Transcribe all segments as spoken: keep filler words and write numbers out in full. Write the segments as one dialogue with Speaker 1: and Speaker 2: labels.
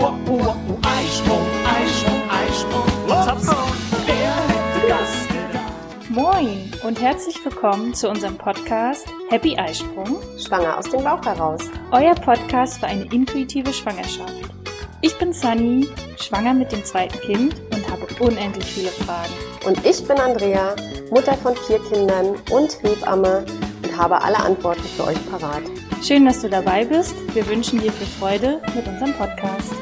Speaker 1: oh, oh, oh, Eisprung, Eisprung, Eisprung, Hopsam, wer hätte das gedacht?
Speaker 2: Moin und herzlich willkommen zu unserem Podcast Happy Eisprung,
Speaker 3: Schwanger aus dem Bauch heraus.
Speaker 2: Euer Podcast für eine intuitive Schwangerschaft. Ich bin Sunny, schwanger mit dem zweiten Kind und habe unendlich viele Fragen.
Speaker 3: Und ich bin Andrea, Mutter von vier Kindern und Hebamme und habe alle Antworten für euch parat.
Speaker 2: Schön, dass du dabei bist. Wir wünschen dir viel Freude mit unserem Podcast.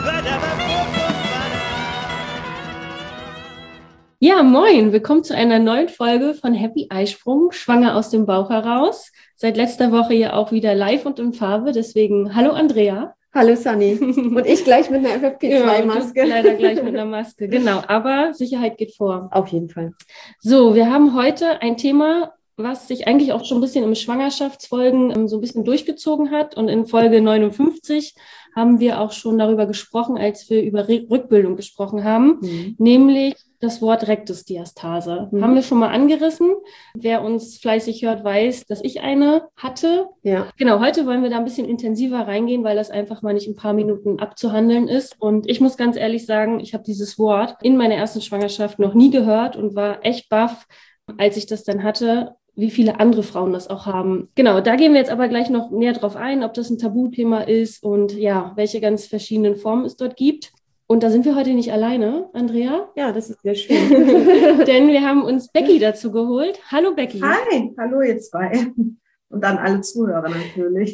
Speaker 4: Ja, moin, willkommen zu einer neuen Folge von Happy Eisprung, Schwanger aus dem Bauch heraus. Seit letzter Woche ja auch wieder live und in Farbe, deswegen hallo Andrea.
Speaker 3: Hallo Sunny. Und ich gleich mit einer F F P zwei Maske.
Speaker 4: Ja, leider gleich mit einer Maske, genau. Aber Sicherheit geht vor.
Speaker 3: Auf jeden Fall.
Speaker 4: So, wir haben heute ein Thema, was sich eigentlich auch schon ein bisschen im Schwangerschaftsfolgen ähm, so ein bisschen durchgezogen hat. Und in Folge neunundfünfzig haben wir auch schon darüber gesprochen, als wir über Re- Rückbildung gesprochen haben, mhm. nämlich das Wort Rektusdiastase. Mhm. Haben wir schon mal angerissen. Wer uns fleißig hört, weiß, dass ich eine hatte.
Speaker 3: Ja.
Speaker 4: Genau, heute wollen wir da ein bisschen intensiver reingehen, weil das einfach mal nicht in ein paar Minuten abzuhandeln ist. Und ich muss ganz ehrlich sagen, ich habe dieses Wort in meiner ersten Schwangerschaft noch nie gehört und war echt baff, als ich das dann hatte, wie viele andere Frauen das auch haben. Genau, da gehen wir jetzt aber gleich noch näher drauf ein, ob das ein Tabuthema ist und ja, welche ganz verschiedenen Formen es dort gibt. Und da sind wir heute nicht alleine, Andrea.
Speaker 3: Ja, das ist sehr schön.
Speaker 4: Denn wir haben uns Becky dazu geholt. Hallo Becky.
Speaker 5: Hi, hallo ihr zwei. Und dann alle Zuhörer natürlich.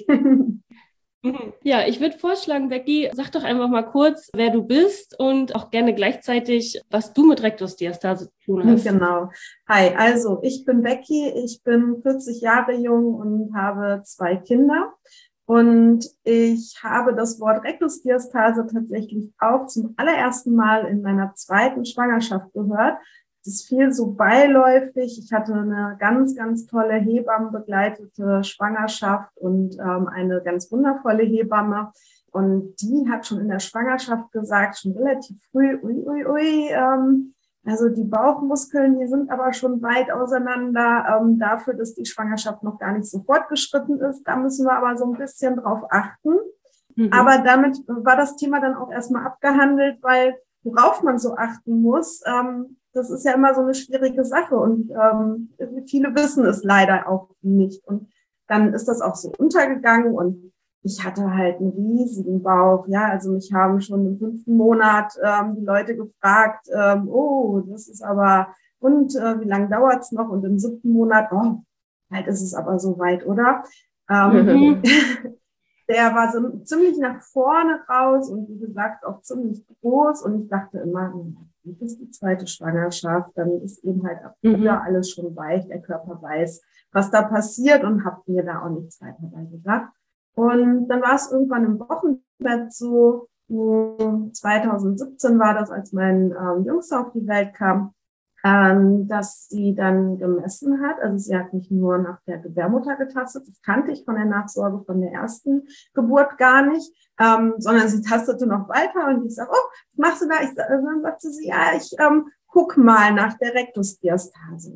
Speaker 4: Ja, ich würde vorschlagen, Becky, sag doch einfach mal kurz, wer du bist und auch gerne gleichzeitig, was du mit Rektusdiastase zu tun hast.
Speaker 5: Genau. Hi, also ich bin Becky, ich bin vierzig Jahre jung und habe zwei Kinder. Und ich habe das Wort Rektusdiastase tatsächlich auch zum allerersten Mal in meiner zweiten Schwangerschaft gehört. Das fiel so beiläufig. Ich hatte eine ganz, ganz tolle hebammenbegleitete Schwangerschaft und ähm, eine ganz wundervolle Hebamme. Und die hat schon in der Schwangerschaft gesagt, schon relativ früh, ui, ui, ui, ähm, also die Bauchmuskeln, die sind aber schon weit auseinander, ähm, dafür, dass die Schwangerschaft noch gar nicht so fortgeschritten ist. Da müssen wir aber so ein bisschen drauf achten. Mhm. Aber damit war das Thema dann auch erstmal abgehandelt, weil worauf man so achten muss, ähm, das ist ja immer so eine schwierige Sache und ähm, viele wissen es leider auch nicht. Und dann ist das auch so untergegangen und ich hatte halt einen riesigen Bauch. Ja, also mich haben schon im fünften Monat ähm, die Leute gefragt, ähm, oh, das ist aber, und äh, wie lange dauert's noch? Und im siebten Monat, oh, bald ist es aber soweit, oder? Ähm, mhm. Der war so ziemlich nach vorne raus und wie gesagt auch ziemlich groß und ich dachte immer, das ist die zweite Schwangerschaft, dann ist eben halt ab früher mhm. alles schon weich, der Körper weiß, was da passiert und habe mir da auch nichts weiter bei gedacht. Und dann war es irgendwann im Wochenbett so, zwanzig siebzehn war das, als mein ähm, Jüngster auf die Welt kam, ähm, dass sie dann gemessen hat. Also sie hat nicht nur nach der Gebärmutter getastet, das kannte ich von der Nachsorge von der ersten Geburt gar nicht, ähm, sondern sie tastete noch weiter und ich sage, oh, was machst du da? Ich, also dann sagte sie, ja, ich ähm, guck mal nach der Rektusdiastase.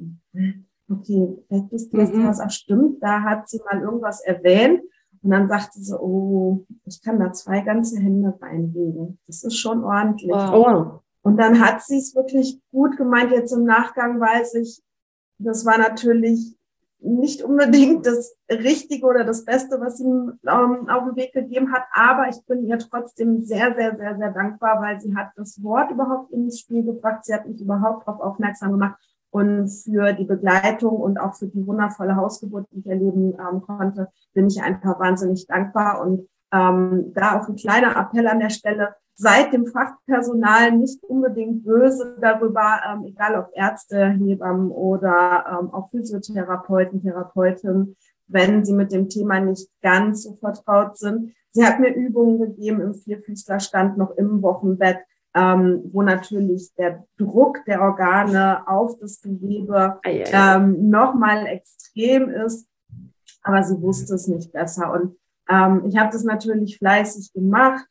Speaker 5: Okay, Rektusdiastase, mhm. stimmt, da hat sie mal irgendwas erwähnt. Und dann sagte sie, oh, ich kann da zwei ganze Hände reinlegen. Das ist schon ordentlich.
Speaker 4: Wow.
Speaker 5: Und dann hat sie es wirklich gut gemeint. Jetzt im Nachgang weiß ich, das war natürlich nicht unbedingt das Richtige oder das Beste, was sie ähm, auf den Weg gegeben hat. Aber ich bin ihr trotzdem sehr, sehr, sehr, sehr dankbar, weil sie hat das Wort überhaupt ins Spiel gebracht. Sie hat mich überhaupt darauf aufmerksam gemacht. Und für die Begleitung und auch für die wundervolle Hausgeburt, die ich erleben ähm, konnte, bin ich einfach wahnsinnig dankbar. Und ähm, da auch ein kleiner Appell an der Stelle, seid dem Fachpersonal nicht unbedingt böse darüber, ähm, egal ob Ärzte, Hebammen oder ähm, auch Physiotherapeuten, Therapeutinnen, wenn sie mit dem Thema nicht ganz so vertraut sind. Sie hat mir Übungen gegeben im Vierfüßlerstand noch im Wochenbett, Ähm, wo natürlich der Druck der Organe auf das Gewebe ähm, nochmal extrem ist, aber sie wusste es nicht besser und ähm, ich habe das natürlich fleißig gemacht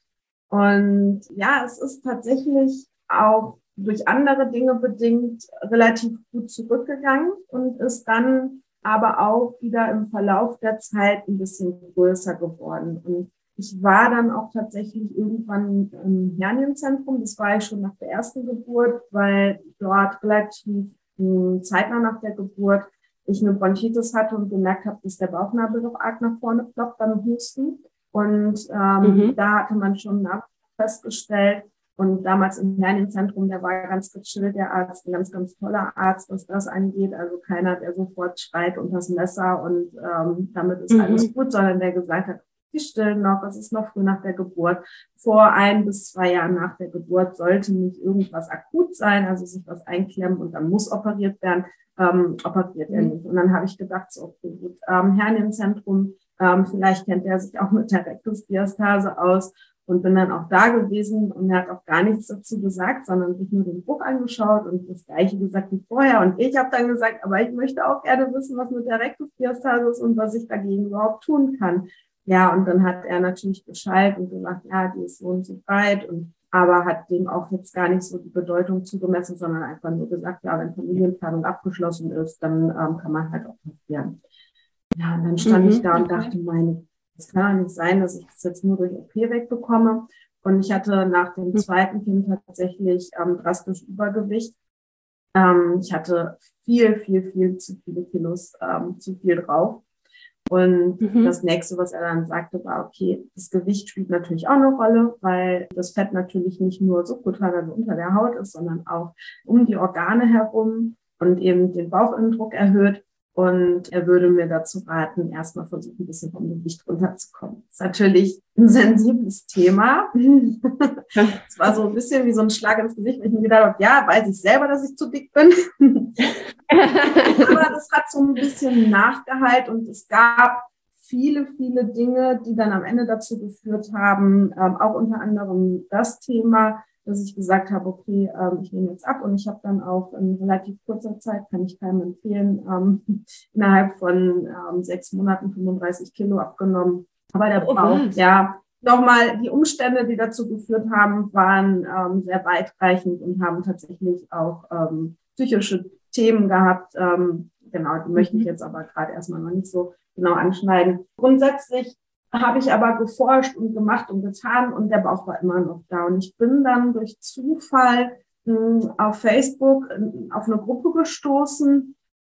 Speaker 5: und ja, es ist tatsächlich auch durch andere Dinge bedingt relativ gut zurückgegangen und ist dann aber auch wieder im Verlauf der Zeit ein bisschen größer geworden und Ich war dann auch tatsächlich irgendwann im Hernienzentrum. Das war ich schon nach der ersten Geburt, weil dort relativ mh, zeitnah nach der Geburt ich eine Bronchitis hatte und gemerkt habe, dass der Bauchnabel doch arg nach vorne ploppt beim Husten. Und ähm, mhm. da hatte man schon festgestellt, und damals im Hernienzentrum, der war ganz gechillt, der Arzt, ein ganz, ganz toller Arzt, was das angeht. Also keiner, der sofort schreit unter das Messer und ähm, damit ist mhm. alles gut, sondern der gesagt hat, die stillen noch, es ist noch früh nach der Geburt. Vor ein bis zwei Jahren nach der Geburt sollte nicht irgendwas akut sein, also sich was einklemmen und dann muss operiert werden, ähm, operiert er nicht. Und dann habe ich gedacht, so, okay, gut, ähm, Hernienzentrum, ähm, vielleicht kennt er sich auch mit der Rektusdiastase aus. Und bin dann auch da gewesen und er hat auch gar nichts dazu gesagt, sondern sich nur den Buch angeschaut und das Gleiche gesagt wie vorher. Und ich habe dann gesagt, aber ich möchte auch gerne wissen, was mit der Rektusdiastase ist und was ich dagegen überhaupt tun kann. Ja, und dann hat er natürlich Bescheid und gesagt, ja, die ist so und so breit, und aber hat dem auch jetzt gar nicht so die Bedeutung zugemessen, sondern einfach nur gesagt, ja, wenn Familienplanung abgeschlossen ist, dann ähm, kann man halt auch passieren. Ja, und dann stand mhm, ich da und okay. dachte, meine, es kann doch nicht sein, dass ich das jetzt nur durch O P wegbekomme. Und ich hatte nach dem zweiten Kind tatsächlich ähm, drastisch Übergewicht. Ähm, ich hatte viel, viel, viel zu viele Kilos, ähm, zu viel drauf. Und mhm. das nächste, was er dann sagte, war, okay, das Gewicht spielt natürlich auch eine Rolle, weil das Fett natürlich nicht nur subkutan, also unter der Haut ist, sondern auch um die Organe herum und eben den Bauchinnendruck erhöht. Und er würde mir dazu raten, erstmal versuchen, ein bisschen vom Gewicht runterzukommen. Das ist natürlich ein sensibles Thema. Es war so ein bisschen wie so ein Schlag ins Gesicht, wenn ich mir gedacht habe, ja, weiß ich selber, dass ich zu dick bin. Aber das hat so ein bisschen Nachgehalt und es gab viele, viele Dinge, die dann am Ende dazu geführt haben, ähm, auch unter anderem das Thema, dass ich gesagt habe, okay, ähm, ich nehme jetzt ab, und ich habe dann auch in relativ kurzer Zeit, kann ich keinem empfehlen, ähm, innerhalb von ähm, sechs Monaten fünfunddreißig Kilo abgenommen. Aber der Bauch, oh, ja, nochmal, die Umstände, die dazu geführt haben, waren ähm, sehr weitreichend und haben tatsächlich auch ähm, psychische Themen gehabt. Ähm, genau, die möchte ich jetzt aber gerade erstmal noch nicht so genau anschneiden. Grundsätzlich habe ich aber geforscht und gemacht und getan und der Bauch war immer noch da. Und ich bin dann durch Zufall mh, auf Facebook mh, auf eine Gruppe gestoßen,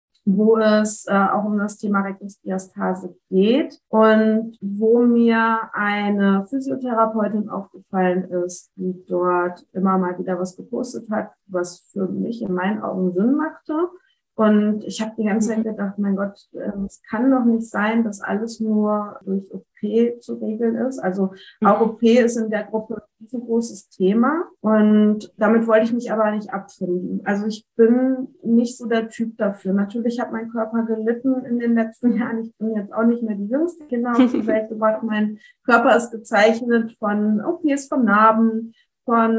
Speaker 5: wo es äh, auch um das Thema Rektusdiastase geht und wo mir eine Physiotherapeutin aufgefallen ist, die dort immer mal wieder was gepostet hat, was für mich in meinen Augen Sinn machte. Und ich habe die ganze Zeit gedacht, mein Gott, es kann doch nicht sein, dass alles nur durch O P zu regeln ist. Also auch O P ist in der Gruppe ein großes Thema. Und damit wollte ich mich aber nicht abfinden. Also ich bin nicht so der Typ dafür. Natürlich hat mein Körper gelitten in den letzten Jahren. Ich bin jetzt auch nicht mehr die jüngste Kinder auf die Welt gebracht. Mein Körper ist gezeichnet von O Ps, von Narben, von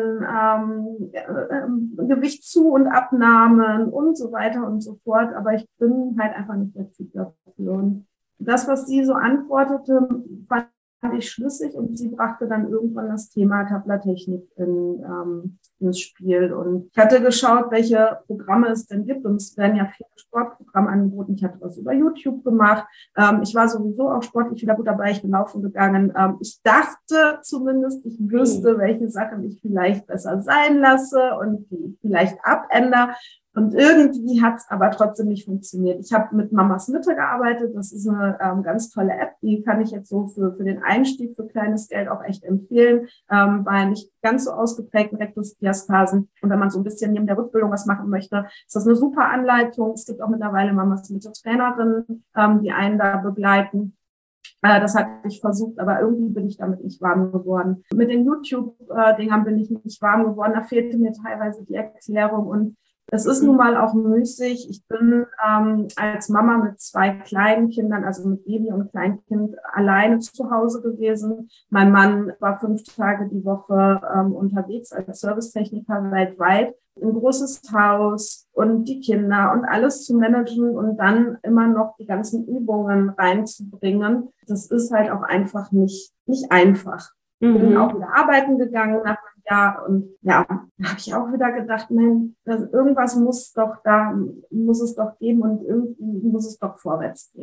Speaker 5: ähm, äh, Gewichtszu- und Abnahmen und so weiter und so fort. Aber ich bin halt einfach nicht der Typ dafür. Und das, was sie so antwortete, fand ich schlüssig, und sie brachte dann irgendwann das Thema Tablertechnik in, ähm, ins Spiel. Und ich hatte geschaut, welche Programme es denn gibt, und es werden ja viele Sportprogramme angeboten. Ich hatte was über YouTube gemacht. Ähm, ich war sowieso auch sportlich wieder gut dabei. Ich bin laufen gegangen. Ähm, ich dachte zumindest, ich wüsste, welche Sachen ich vielleicht besser sein lasse und die ich vielleicht abändere. Und irgendwie hat es aber trotzdem nicht funktioniert. Ich habe mit Mamas Mitte gearbeitet. Das ist eine ähm, ganz tolle App. Die kann ich jetzt so für für den Einstieg für kleines Geld auch echt empfehlen, ähm, bei nicht ganz so ausgeprägten Rektusdiastasen. Und wenn man so ein bisschen neben der Rückbildung was machen möchte, ist das eine super Anleitung. Es gibt auch mittlerweile Mamas Mitte Trainerinnen, ähm, die einen da begleiten. Äh, das hatte ich versucht, aber irgendwie bin ich damit nicht warm geworden. Mit den YouTube-Dingern bin ich nicht warm geworden. Da fehlte mir teilweise die Erklärung, und es ist nun mal auch müßig. Ich bin ähm, als Mama mit zwei kleinen Kindern, also mit Baby und Kleinkind, alleine zu Hause gewesen. Mein Mann war fünf Tage die Woche ähm, unterwegs als Servicetechniker weltweit. Ein großes Haus und die Kinder und alles zu managen und dann immer noch die ganzen Übungen reinzubringen. Das ist halt auch einfach nicht, nicht einfach. Ich bin auch wieder arbeiten gegangen nach einem Jahr, und ja, da habe ich auch wieder gedacht, nein, das, irgendwas muss doch da, muss es doch geben, und irgendwie muss es doch vorwärts gehen.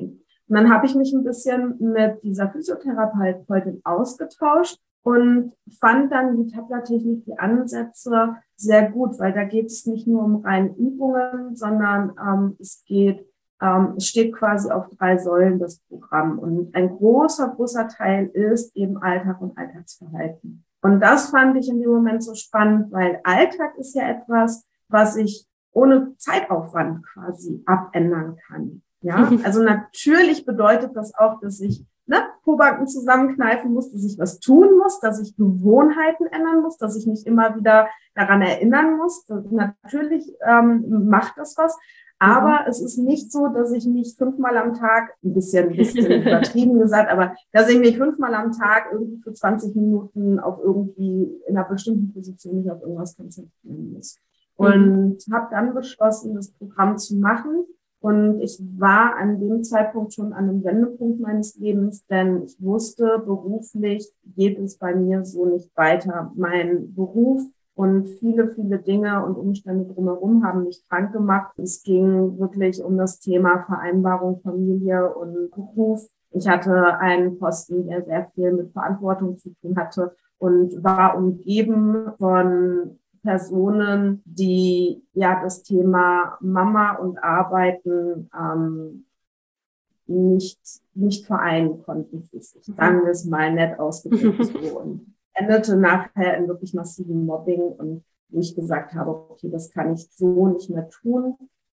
Speaker 5: Und dann habe ich mich ein bisschen mit dieser Physiotherapeutin ausgetauscht und fand dann die Tabla-Technik, die Ansätze sehr gut, weil da geht es nicht nur um reine Übungen, sondern ähm, es geht, ähm, es steht quasi auf drei Säulen, das Programm. Und ein großer, großer Teil ist eben Alltag und Alltagsverhalten. Und das fand ich in dem Moment so spannend, weil Alltag ist ja etwas, was ich ohne Zeitaufwand quasi abändern kann. Ja, also natürlich bedeutet das auch, dass ich ne, Pobacken zusammenkneifen muss, dass ich was tun muss, dass ich Gewohnheiten ändern muss, dass ich mich immer wieder daran erinnern muss. Das, natürlich ähm, macht das was, aber mhm. es ist nicht so, dass ich mich fünfmal am Tag, ein bisschen, ein bisschen übertrieben gesagt, aber dass ich mich fünfmal am Tag irgendwie für zwanzig Minuten auf irgendwie in einer bestimmten Position nicht auf irgendwas konzentrieren muss. Mhm. Und habe dann beschlossen, das Programm zu machen. Und ich war an dem Zeitpunkt schon an einem Wendepunkt meines Lebens, denn ich wusste, beruflich geht es bei mir so nicht weiter. Mein Beruf und viele, viele Dinge und Umstände drumherum haben mich krank gemacht. Es ging wirklich um das Thema Vereinbarung, Familie und Beruf. Ich hatte einen Posten, der sehr viel mit Verantwortung zu tun hatte und war umgeben von Personen, die ja das Thema Mama und Arbeiten ähm, nicht nicht vereinen konnten. Sagen wir es mal nett ausgedrückt so. Und endete nachher in wirklich massiven Mobbing und wo ich gesagt habe, okay, das kann ich so nicht mehr tun.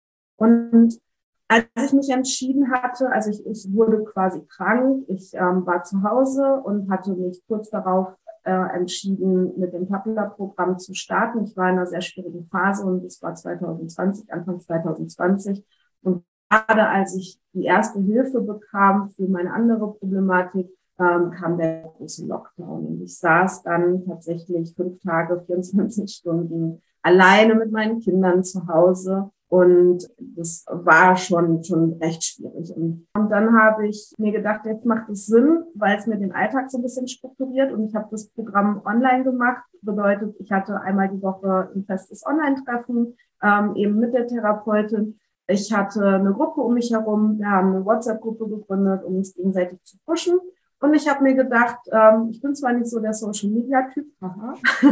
Speaker 5: Und als ich mich entschieden hatte, also ich, ich wurde quasi krank, ich ähm, war zu Hause und hatte mich kurz darauf Äh, entschieden, mit dem Tabula-Programm zu starten. Ich war in einer sehr schwierigen Phase und es war zwanzig zwanzig, Anfang zwanzig zwanzig. Und gerade als ich die erste Hilfe bekam für meine andere Problematik, ähm, kam der große Lockdown. Und ich saß dann tatsächlich fünf Tage, vierundzwanzig Stunden alleine mit meinen Kindern zu Hause. Und das war schon schon recht schwierig. Und, und dann habe ich mir gedacht, jetzt macht es Sinn, weil es mir den Alltag so ein bisschen strukturiert. Und ich habe das Programm online gemacht. Bedeutet, ich hatte einmal die Woche ein festes Online-Treffen, ähm, eben mit der Therapeutin. Ich hatte eine Gruppe um mich herum. Wir haben eine WhatsApp-Gruppe gegründet, um uns gegenseitig zu pushen. Und ich habe mir gedacht, ähm, ich bin zwar nicht so der Social-Media-Typ, haha,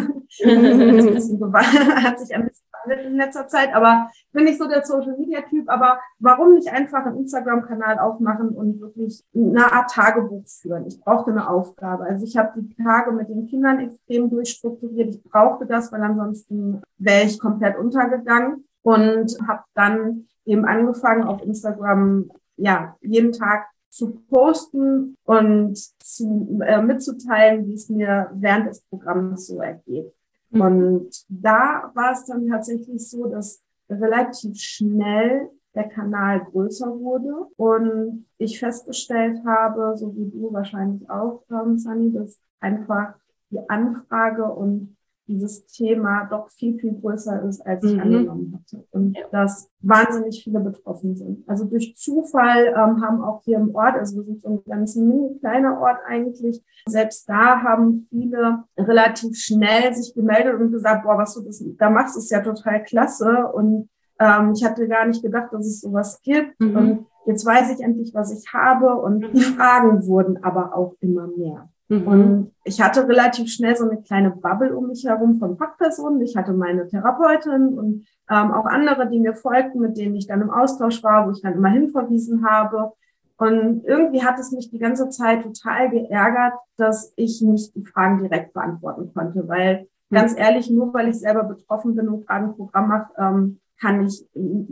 Speaker 5: hat sich ein bisschen gewandelt in letzter Zeit, aber ich bin nicht so der Social-Media-Typ, aber warum nicht einfach einen Instagram-Kanal aufmachen und wirklich eine Art Tagebuch führen? Ich brauchte eine Aufgabe. Also ich habe die Tage mit den Kindern extrem durchstrukturiert. Ich brauchte das, weil ansonsten wäre ich komplett untergegangen und habe dann eben angefangen auf Instagram, ja, jeden Tag zu posten und zu, äh, mitzuteilen, wie es mir während des Programms so ergeht. Mhm. Und da war es dann tatsächlich so, dass relativ schnell der Kanal größer wurde und ich festgestellt habe, so wie du wahrscheinlich auch, ähm, Sunny, dass einfach die Anfrage und dieses Thema doch viel, viel größer ist, als ich mhm. angenommen hatte. Und ja. dass wahnsinnig viele betroffen sind. Also durch Zufall ähm, haben auch hier im Ort, also wir sind so ein ganz mini kleiner Ort eigentlich, selbst da haben viele relativ schnell sich gemeldet und gesagt, boah, was du das, da machst, ist ja total klasse. Und ähm, ich hatte gar nicht gedacht, dass es sowas gibt. Mhm. Und jetzt weiß ich endlich, was ich habe. Und mhm. die Fragen wurden aber auch immer mehr. Mhm. Und ich hatte relativ schnell so eine kleine Bubble um mich herum von Fachpersonen. Ich hatte meine Therapeutin und ähm, auch andere, die mir folgten, mit denen ich dann im Austausch war, wo ich dann immer hinverwiesen habe. Und irgendwie hat es mich die ganze Zeit total geärgert, dass ich nicht die Fragen direkt beantworten konnte. Weil mhm. ganz ehrlich, nur weil ich selber betroffen bin und gerade ein Programm mache, ähm, kann ich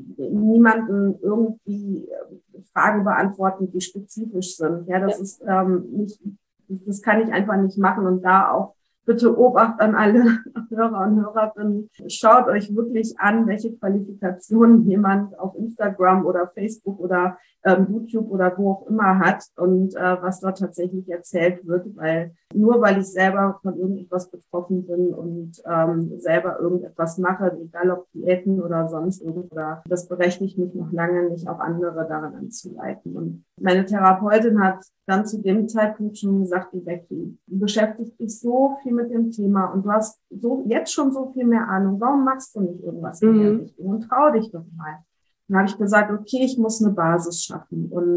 Speaker 5: niemanden irgendwie Fragen beantworten, die spezifisch sind. Ja, das ja. ist ähm, nicht... Das kann ich einfach nicht machen und da auch bitte Obacht an alle Hörer und Hörerinnen. Schaut euch wirklich an, welche Qualifikationen jemand auf Instagram oder Facebook oder ähm, YouTube oder wo auch immer hat und äh, was dort tatsächlich erzählt wird, weil nur weil ich selber von irgendetwas betroffen bin und ähm, selber irgendetwas mache, egal ob Diäten oder sonst irgendwas, das berechtigt mich noch lange nicht, auch andere daran anzuleiten. Und meine Therapeutin hat dann zu dem Zeitpunkt schon gesagt, Becky, du beschäftigst dich so viel mit dem Thema und du hast so jetzt schon so viel mehr Ahnung. Warum machst du nicht irgendwas in der Richtung und trau dich doch mal? Dann habe ich gesagt, okay, ich muss eine Basis schaffen. Und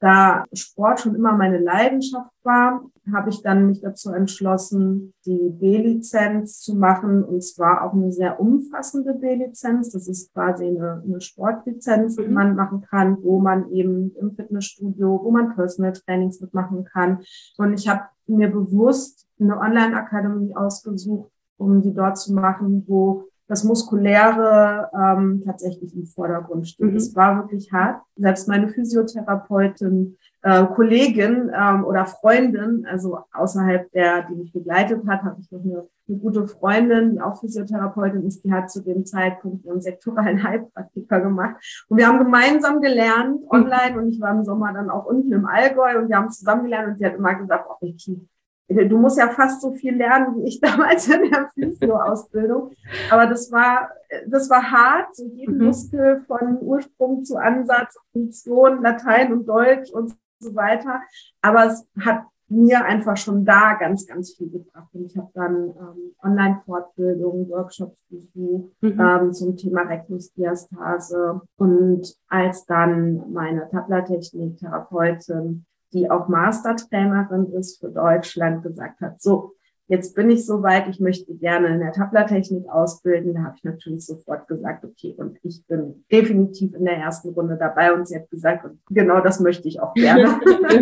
Speaker 5: Da Sport schon immer meine Leidenschaft war, habe ich dann mich dazu entschlossen, die B-Lizenz zu machen, und zwar auch eine sehr umfassende B-Lizenz. Das ist quasi eine, eine Sportlizenz, die man machen kann, wo man eben im Fitnessstudio, wo man Personal Trainings mitmachen kann. Und ich habe mir bewusst eine Online-Akademie ausgesucht, um die dort zu machen, wo das Muskuläre ähm, tatsächlich im Vordergrund steht. Es mhm. war wirklich hart. Selbst meine Physiotherapeutin, äh, Kollegin ähm, oder Freundin, also außerhalb der, die mich begleitet hat, habe ich noch eine, eine gute Freundin, die auch Physiotherapeutin ist, die hat zu dem Zeitpunkt einen sektoralen Heilpraktiker gemacht. Und wir haben gemeinsam gelernt online, und ich war im Sommer dann auch unten im Allgäu, und wir haben zusammen gelernt, und sie hat immer gesagt, oh, Vicky, du musst ja fast so viel lernen wie ich damals in der Physio-Ausbildung. Aber das war, das war hart, so jeden mhm. Muskel von Ursprung zu Ansatz, Funktion, Latein und Deutsch und so weiter. Aber es hat mir einfach schon da ganz, ganz viel gebracht. Und ich habe dann ähm, Online-Fortbildungen, Workshops besucht mhm. ähm, zum Thema Rektusdiastase. Und als dann meine Tabla-Technik-Therapeutin, die auch Mastertrainerin ist für Deutschland, gesagt hat, so, jetzt bin ich soweit, ich möchte gerne in der Tabla-Technik ausbilden. Da habe ich natürlich sofort gesagt, okay, und ich bin definitiv in der ersten Runde dabei. Und sie hat gesagt, genau das möchte ich auch gerne.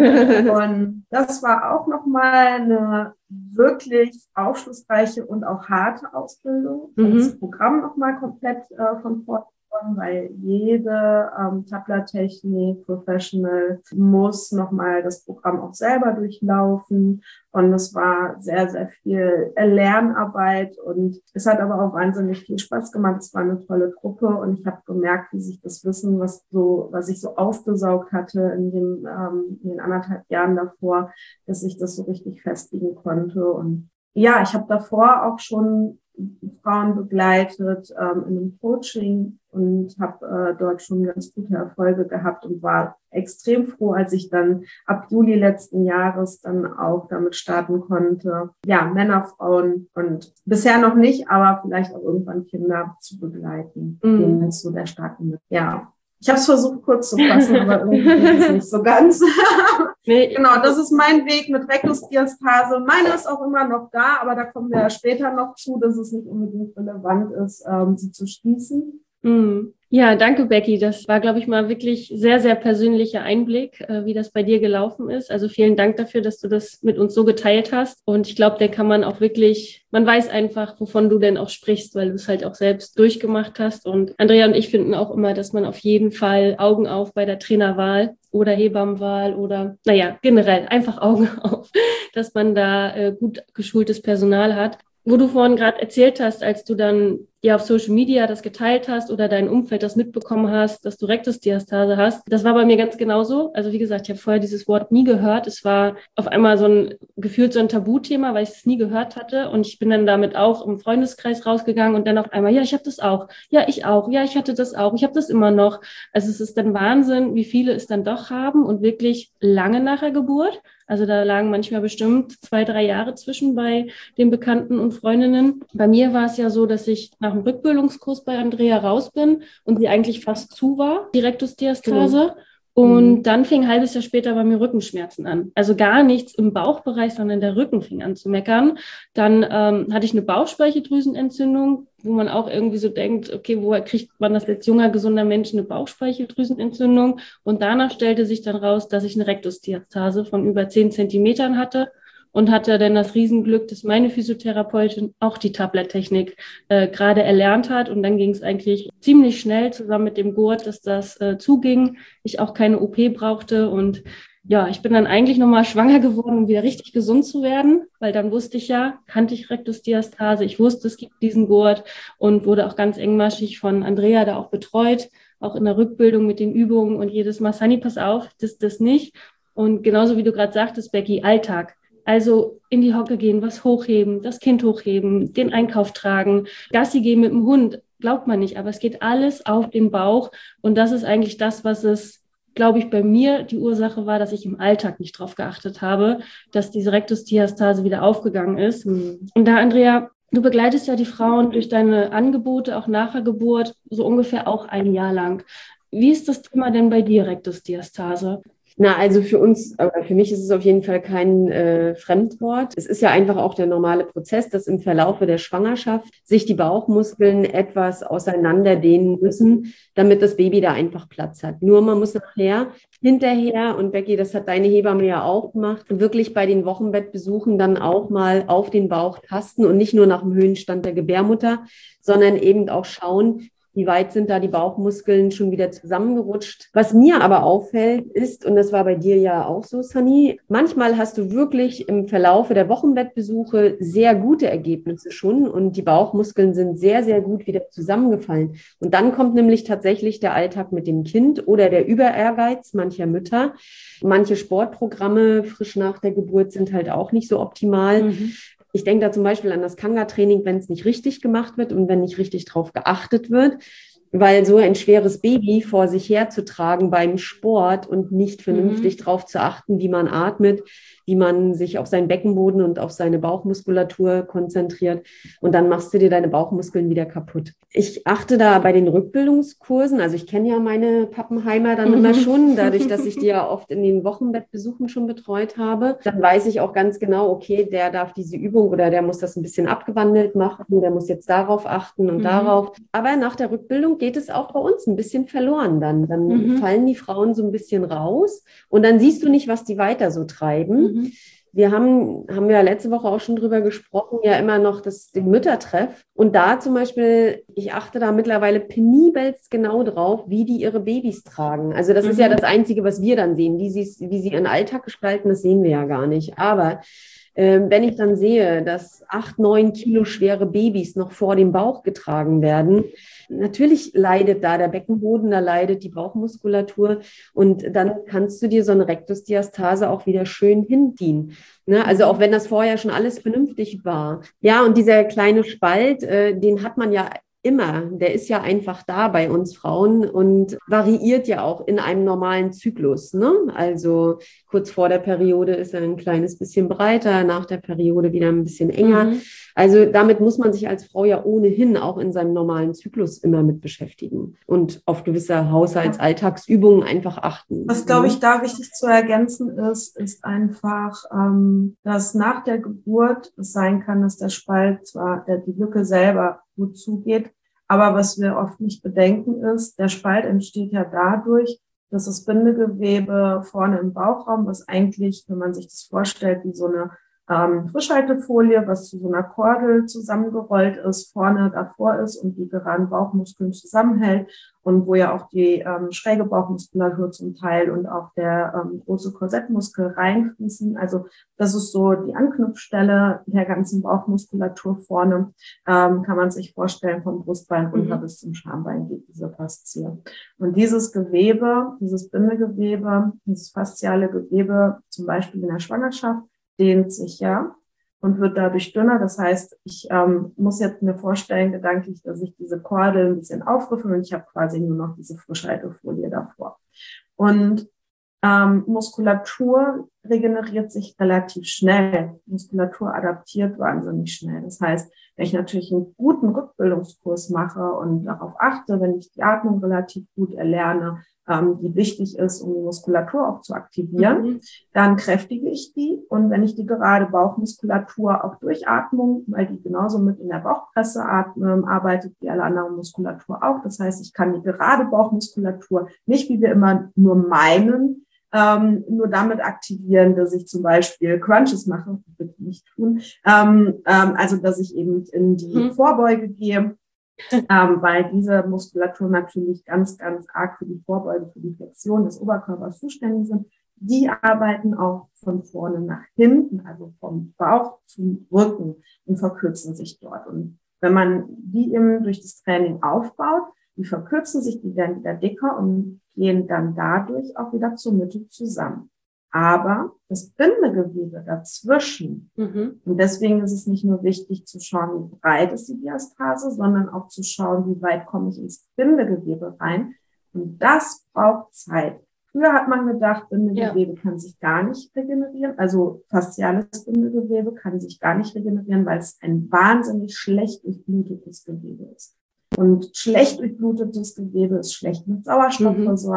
Speaker 5: Und das war auch nochmal eine wirklich aufschlussreiche und auch harte Ausbildung. Mhm. Das Programm nochmal komplett äh, von vorne, weil jede ähm, Tabla-Technik Professional muss nochmal das Programm auch selber durchlaufen. Und es war sehr, sehr viel Lernarbeit, und es hat aber auch wahnsinnig viel Spaß gemacht. Es war eine tolle Gruppe, und ich habe gemerkt, wie sich das Wissen, was so, was ich so aufgesaugt hatte in dem, ähm, in den anderthalb Jahren davor, dass ich das so richtig festigen konnte. Und ja, ich habe davor auch schon Frauen begleitet ähm, in einem Coaching und habe äh, dort schon ganz gute Erfolge gehabt und war extrem froh, als ich dann ab Juli letzten Jahres dann auch damit starten konnte, ja, Männer, Frauen und bisher noch nicht, aber vielleicht auch irgendwann Kinder zu begleiten. Mhm. Denen ist so der Start mit. Ja. Ich habe es versucht, kurz zu fassen, aber irgendwie ist es nicht so ganz. Nee. Genau, das ist mein Weg mit Rektusdiastase. Meine ist auch immer noch da, aber da kommen wir ja später noch zu, dass es nicht unbedingt relevant ist, ähm, sie zu schließen.
Speaker 4: Mhm. Ja, danke, Becky. Das war, glaube ich, mal wirklich sehr, sehr persönlicher Einblick, äh, wie das bei dir gelaufen ist. Also vielen Dank dafür, dass du das mit uns so geteilt hast. Und ich glaube, der kann man auch wirklich, man weiß einfach, wovon du denn auch sprichst, weil du es halt auch selbst durchgemacht hast. Und Andrea und ich finden auch immer, dass man auf jeden Fall Augen auf bei der Trainerwahl oder Hebammenwahl oder, naja, generell einfach Augen auf, dass man da äh, gut geschultes Personal hat. Wo du vorhin gerade erzählt hast, als du dann ja auf Social Media das geteilt hast oder dein Umfeld das mitbekommen hast, dass du Rektusdiastase hast, das war bei mir ganz genauso. Also wie gesagt, ich habe vorher dieses Wort nie gehört. Es war auf einmal so ein, gefühlt so ein Tabuthema, weil ich es nie gehört hatte. Und ich bin dann damit auch im Freundeskreis rausgegangen und dann auf einmal, ja, ich habe das auch. Ja, ich auch. Ja, ich hatte das auch. Ich habe das immer noch. Also es ist dann Wahnsinn, wie viele es dann doch haben und wirklich lange nach der Geburt. Also da lagen manchmal bestimmt zwei, drei Jahre zwischen bei den Bekannten und Freundinnen. Bei mir war es ja so, dass ich nach dem Rückbildungskurs bei Andrea raus bin und sie eigentlich fast zu war, die Rektusdiastase. Genau. Und mhm. dann fing ein halbes Jahr später bei mir Rückenschmerzen an. Also gar nichts im Bauchbereich, sondern der Rücken fing an zu meckern. Dann ähm, hatte ich eine Bauchspeicheldrüsenentzündung, wo man auch irgendwie so denkt, okay, woher kriegt man das als junger, gesunder Mensch eine Bauchspeicheldrüsenentzündung? Und danach stellte sich dann raus, dass ich eine Rektusdiastase von über zehn Zentimetern hatte. Und hatte dann das Riesenglück, dass meine Physiotherapeutin auch die Tabla-Technik äh, gerade erlernt hat. Und dann ging es eigentlich ziemlich schnell zusammen mit dem Gurt, dass das äh, zuging. Ich auch keine O P brauchte. Und ja, ich bin dann eigentlich nochmal schwanger geworden, um wieder richtig gesund zu werden. Weil dann wusste ich ja, kannte ich Rektusdiastase. Ich wusste, es gibt diesen Gurt und wurde auch ganz engmaschig von Andrea da auch betreut. Auch in der Rückbildung mit den Übungen und jedes Mal, Sunny, pass auf, das, das nicht. Und genauso wie du gerade sagtest, Becky, Alltag. Also in die Hocke gehen, was hochheben, das Kind hochheben, den Einkauf tragen, Gassi gehen mit dem Hund, glaubt man nicht, aber es geht alles auf den Bauch. Und das ist eigentlich das, was es, glaube ich, bei mir die Ursache war, dass ich im Alltag nicht drauf geachtet habe, dass diese Rektusdiastase wieder aufgegangen ist. Und da, Andrea, du begleitest ja die Frauen durch deine Angebote, auch nach der Geburt, so ungefähr auch ein Jahr lang. Wie ist das Thema denn bei dir, Rektusdiastase?
Speaker 3: Na, also für uns, aber für mich ist es auf jeden Fall kein äh, Fremdwort. Es ist ja einfach auch der normale Prozess, dass im Verlaufe der Schwangerschaft sich die Bauchmuskeln etwas auseinanderdehnen müssen, damit das Baby da einfach Platz hat. Nur man muss nachher, hinterher, und Becky, das hat deine Hebamme ja auch gemacht, wirklich bei den Wochenbettbesuchen dann auch mal auf den Bauch tasten und nicht nur nach dem Höhenstand der Gebärmutter, sondern eben auch schauen, wie weit sind da die Bauchmuskeln schon wieder zusammengerutscht. Was mir aber auffällt ist, und das war bei dir ja auch so, Sunny, manchmal hast du wirklich im Verlaufe der Wochenbettbesuche sehr gute Ergebnisse schon und die Bauchmuskeln sind sehr, sehr gut wieder zusammengefallen. Und dann kommt nämlich tatsächlich der Alltag mit dem Kind oder der Überehrgeiz mancher Mütter. Manche Sportprogramme frisch nach der Geburt sind halt auch nicht so optimal. Mhm. Ich denke da zum Beispiel an das Kanga-Training, wenn es nicht richtig gemacht wird und wenn nicht richtig drauf geachtet wird, weil so ein schweres Baby vor sich herzutragen beim Sport und nicht vernünftig mhm. drauf zu achten, wie man atmet, wie man sich auf seinen Beckenboden und auf seine Bauchmuskulatur konzentriert und dann machst du dir deine Bauchmuskeln wieder kaputt. Ich achte da bei den Rückbildungskursen, also ich kenne ja meine Pappenheimer dann immer schon, dadurch, dass ich die ja oft in den Wochenbettbesuchen schon betreut habe, dann weiß ich auch ganz genau, okay, der darf diese Übung oder der muss das ein bisschen abgewandelt machen, der muss jetzt darauf achten und mhm. darauf. Aber nach der Rückbildung geht es auch bei uns ein bisschen verloren dann. Dann mhm. fallen die Frauen so ein bisschen raus und dann siehst du nicht, was die weiter so treiben. Mhm. Wir haben, haben wir ja letzte Woche auch schon drüber gesprochen, ja immer noch das, den Müttertreff. Und da zum Beispiel, ich achte da mittlerweile penibelst genau drauf, wie die ihre Babys tragen. Also das mhm. ist ja das Einzige, was wir dann sehen. Wie sie, wie sie ihren Alltag gestalten, das sehen wir ja gar nicht. Aber ähm, wenn ich dann sehe, dass acht, neun Kilo schwere Babys noch vor dem Bauch getragen werden, natürlich leidet da der Beckenboden, da leidet die Bauchmuskulatur und dann kannst du dir so eine Rektusdiastase auch wieder schön hinziehen. Ne? Also auch wenn das vorher schon alles vernünftig war. Ja, und dieser kleine Spalt, äh, den hat man ja immer, der ist ja einfach da bei uns Frauen und variiert ja auch in einem normalen Zyklus. Ne? Also kurz vor der Periode ist er ein kleines bisschen breiter, nach der Periode wieder ein bisschen enger. Mhm. Also damit muss man sich als Frau ja ohnehin auch in seinem normalen Zyklus immer mit beschäftigen und auf gewisse Haushaltsalltagsübungen einfach achten.
Speaker 5: Was, glaube ich, da wichtig zu ergänzen ist, ist einfach, ähm, dass nach der Geburt es sein kann, dass der Spalt zwar, der, die Lücke selber gut zugeht, aber was wir oft nicht bedenken ist, der Spalt entsteht ja dadurch, dass das Bindegewebe vorne im Bauchraum, was eigentlich, wenn man sich das vorstellt, wie so eine ähm, Frischhaltefolie, was zu so einer Kordel zusammengerollt ist, vorne davor ist und die geraden Bauchmuskeln zusammenhält und wo ja auch die ähm, schräge Bauchmuskulatur zum Teil und auch der ähm, große Korsettmuskel reinfließen. Also das ist so die Anknüpfstelle der ganzen Bauchmuskulatur vorne. Ähm, kann man sich vorstellen, vom Brustbein runter mhm. bis zum Schambein geht diese Faszie. Und dieses Gewebe, dieses Bindegewebe, dieses fasziale Gewebe, zum Beispiel in der Schwangerschaft, dehnt sich ja und wird dadurch dünner. Das heißt, ich ähm, muss jetzt mir vorstellen, gedanklich, dass ich diese Kordel ein bisschen aufriffel und ich habe quasi nur noch diese Frischhaltefolie davor. Und ähm, Muskulatur regeneriert sich relativ schnell. Muskulatur adaptiert wahnsinnig schnell. Das heißt, wenn ich natürlich einen guten Rückbildungskurs mache und darauf achte, wenn ich die Atmung relativ gut erlerne, ähm, die wichtig ist, um die Muskulatur auch zu aktivieren, mhm. dann kräftige ich die. Und wenn ich die gerade Bauchmuskulatur auch durch Atmung, weil die genauso mit in der Bauchpresse atmen, arbeitet wie alle anderen Muskulatur auch. Das heißt, ich kann die gerade Bauchmuskulatur nicht, wie wir immer nur meinen, Ähm, nur damit aktivieren, dass ich zum Beispiel Crunches mache, bitte nicht tun, ähm, ähm, also dass ich eben in die mhm. Vorbeuge gehe, ähm, weil diese Muskulatur natürlich ganz, ganz arg für die Vorbeuge, für die Flexion des Oberkörpers zuständig sind. Die arbeiten auch von vorne nach hinten, also vom Bauch zum Rücken und verkürzen sich dort. Und wenn man die eben durch das Training aufbaut, die verkürzen sich, die werden wieder dicker und gehen dann dadurch auch wieder zur Mitte zusammen. Aber das Bindegewebe dazwischen, mhm. und deswegen ist es nicht nur wichtig zu schauen, wie breit ist die Diastase, sondern auch zu schauen, wie weit komme ich ins Bindegewebe rein. Und das braucht Zeit. Früher hat man gedacht, Bindegewebe ja. kann sich gar nicht regenerieren. Also fasziales Bindegewebe kann sich gar nicht regenerieren, weil es ein wahnsinnig schlecht durchblutetes Gewebe ist. Und schlecht durchblutetes Gewebe ist schlecht mit Sauerstoff mhm. versorgt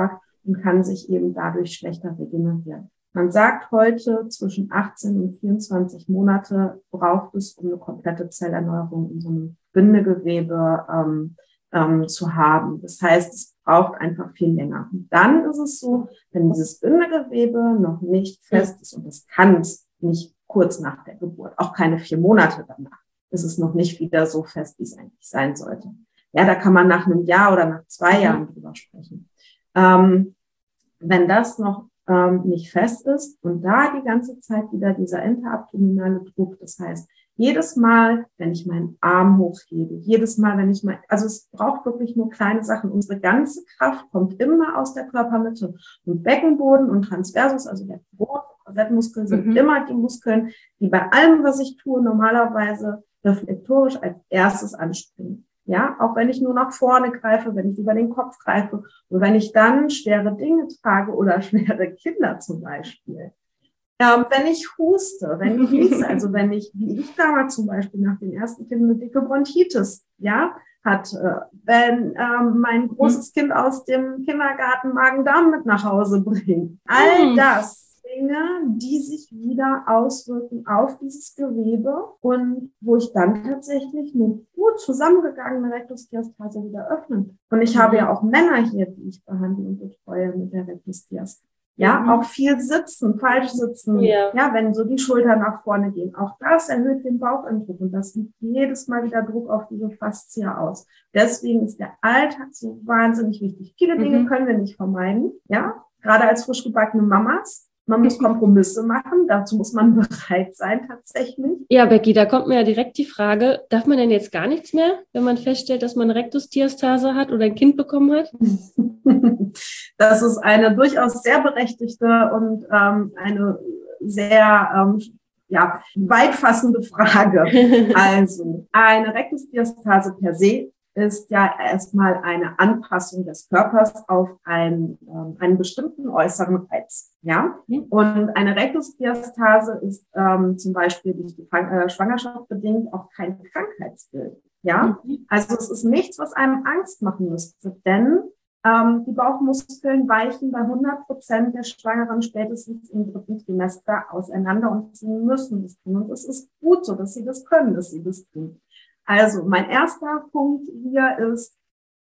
Speaker 5: und kann sich eben dadurch schlechter regenerieren. Man sagt heute, zwischen achtzehn und vierundzwanzig Monate braucht es, um eine komplette Zellerneuerung in so einem Bindegewebe ähm, ähm, zu haben. Das heißt, es braucht einfach viel länger. Und dann ist es so, wenn dieses Bindegewebe noch nicht fest ist, und das kann es nicht kurz nach der Geburt, auch keine vier Monate danach, ist es noch nicht wieder so fest, wie es eigentlich sein sollte. Ja, da kann man nach einem Jahr oder nach zwei Jahren drüber sprechen. Ähm, wenn das noch ähm, nicht fest ist und da die ganze Zeit wieder dieser interabdominale Druck, das heißt, jedes Mal, wenn ich meinen Arm hochhebe, jedes Mal, wenn ich mein, also es braucht wirklich nur kleine Sachen. Unsere ganze Kraft kommt immer aus der Körpermitte. Und Beckenboden und Transversus, also der große Korsettmuskel, sind mhm. immer die Muskeln, die bei allem, was ich tue, normalerweise reflektorisch als erstes anspringen. Ja, auch wenn ich nur nach vorne greife, wenn ich über den Kopf greife und wenn ich dann schwere Dinge trage oder schwere Kinder zum Beispiel. Ähm, wenn ich huste, wenn ich niese, also wenn ich, wie ich damals zum Beispiel nach den ersten Kindern eine dicke Bronchitis, ja, hatte, wenn ähm, mein großes Kind aus dem Kindergarten Magen-Darm mit nach Hause bringt. All das Dinge, die sich wieder auswirken auf dieses Gewebe und wo ich dann tatsächlich eine gut zusammengegangene Rektusdiastase wieder öffne. Und ich mhm. habe ja auch Männer hier, die ich behandle und betreue mit der Rektusdiastase. Ja, mhm. auch viel sitzen, falsch sitzen, ja. ja, wenn so die Schultern nach vorne gehen. Auch das erhöht den Bauchandruck und das übt jedes Mal wieder Druck auf diese Faszie aus. Deswegen ist der Alltag so wahnsinnig wichtig. Viele Dinge mhm. können wir nicht vermeiden, ja, gerade als frisch gebackene Mamas. Man muss Kompromisse machen, dazu muss man bereit sein tatsächlich.
Speaker 4: Ja, Becky, da kommt mir ja direkt die Frage, darf man denn jetzt gar nichts mehr, wenn man feststellt, dass man Rektusdiastase hat oder ein Kind bekommen hat?
Speaker 5: Das ist eine durchaus sehr berechtigte und ähm, eine sehr ähm, ja, weitfassende Frage. Also, eine Rektusdiastase per se ist ja erstmal eine Anpassung des Körpers auf einen, ähm, einen bestimmten äußeren Reiz. Ja? Und eine Rektusdiastase ist ähm, zum Beispiel durch die äh, Schwangerschaft bedingt auch kein Krankheitsbild. Ja? Also es ist nichts, was einem Angst machen müsste, denn ähm, die Bauchmuskeln weichen bei hundert Prozent der Schwangeren spätestens im dritten Trimester auseinander und sie müssen das tun. Und es ist gut so, dass sie das können, dass sie das tun. Also mein erster Punkt hier ist,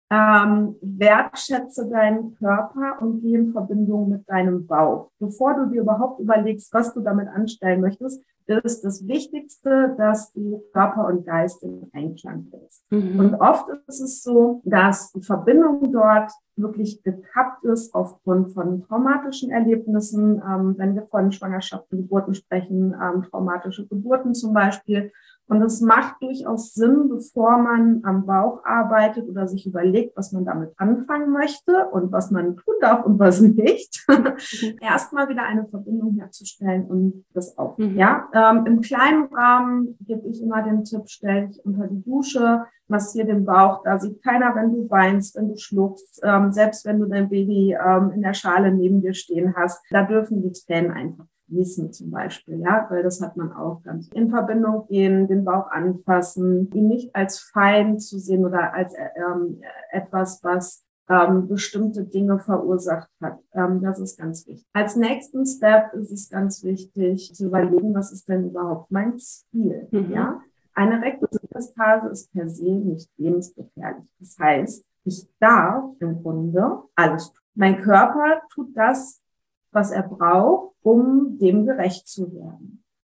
Speaker 5: ähm, wertschätze deinen Körper und geh in Verbindung mit deinem Bauch. Bevor du dir überhaupt überlegst, was du damit anstellen möchtest, ist das Wichtigste, dass du Körper und Geist in Einklang bist. Mhm. Und oft ist es so, dass die Verbindung dort wirklich gekappt ist aufgrund von traumatischen Erlebnissen, ähm, wenn wir von Schwangerschaften, Geburten sprechen, ähm, traumatische Geburten zum Beispiel. Und es macht durchaus Sinn, bevor man am Bauch arbeitet oder sich überlegt, was man damit anfangen möchte und was man tun darf und was nicht, erstmal wieder eine Verbindung herzustellen und das auch. Mhm. Ja, ähm, im kleinen Rahmen gebe ich immer den Tipp, stell dich unter die Dusche, massier den Bauch, da sieht keiner, wenn du weinst, wenn du schluckst, ähm, selbst wenn du dein Baby ähm, in der Schale neben dir stehen hast, da dürfen die Tränen einfach fließen zum Beispiel, ja, weil das hat man auch ganz in Verbindung gehen, den Bauch anfassen, ihn nicht als Feind zu sehen oder als ähm, etwas, was ähm, bestimmte Dinge verursacht hat. Ähm, das ist ganz wichtig. Als nächsten Step ist es ganz wichtig zu überlegen, was ist denn überhaupt mein Ziel, mhm. ja? Eine Rektusdiastase ist per se nicht lebensgefährlich. Das heißt, ich darf im Grunde alles tun. Mein Körper tut das, was er braucht, um dem gerecht zu werden.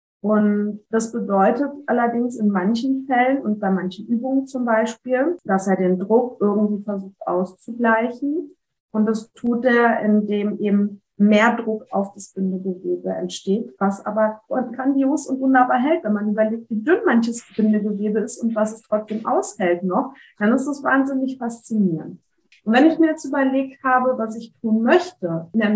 Speaker 5: Und das bedeutet allerdings in manchen Fällen und bei manchen Übungen zum Beispiel, dass er den Druck irgendwie versucht auszugleichen. Und das tut er, indem eben mehr Druck auf das Bindegewebe entsteht, was aber grandios und wunderbar hält. Wenn man überlegt, wie dünn manches Bindegewebe ist und was es trotzdem aushält noch, dann ist es wahnsinnig faszinierend. Und wenn ich mir jetzt überlegt habe, was ich tun möchte, nämlich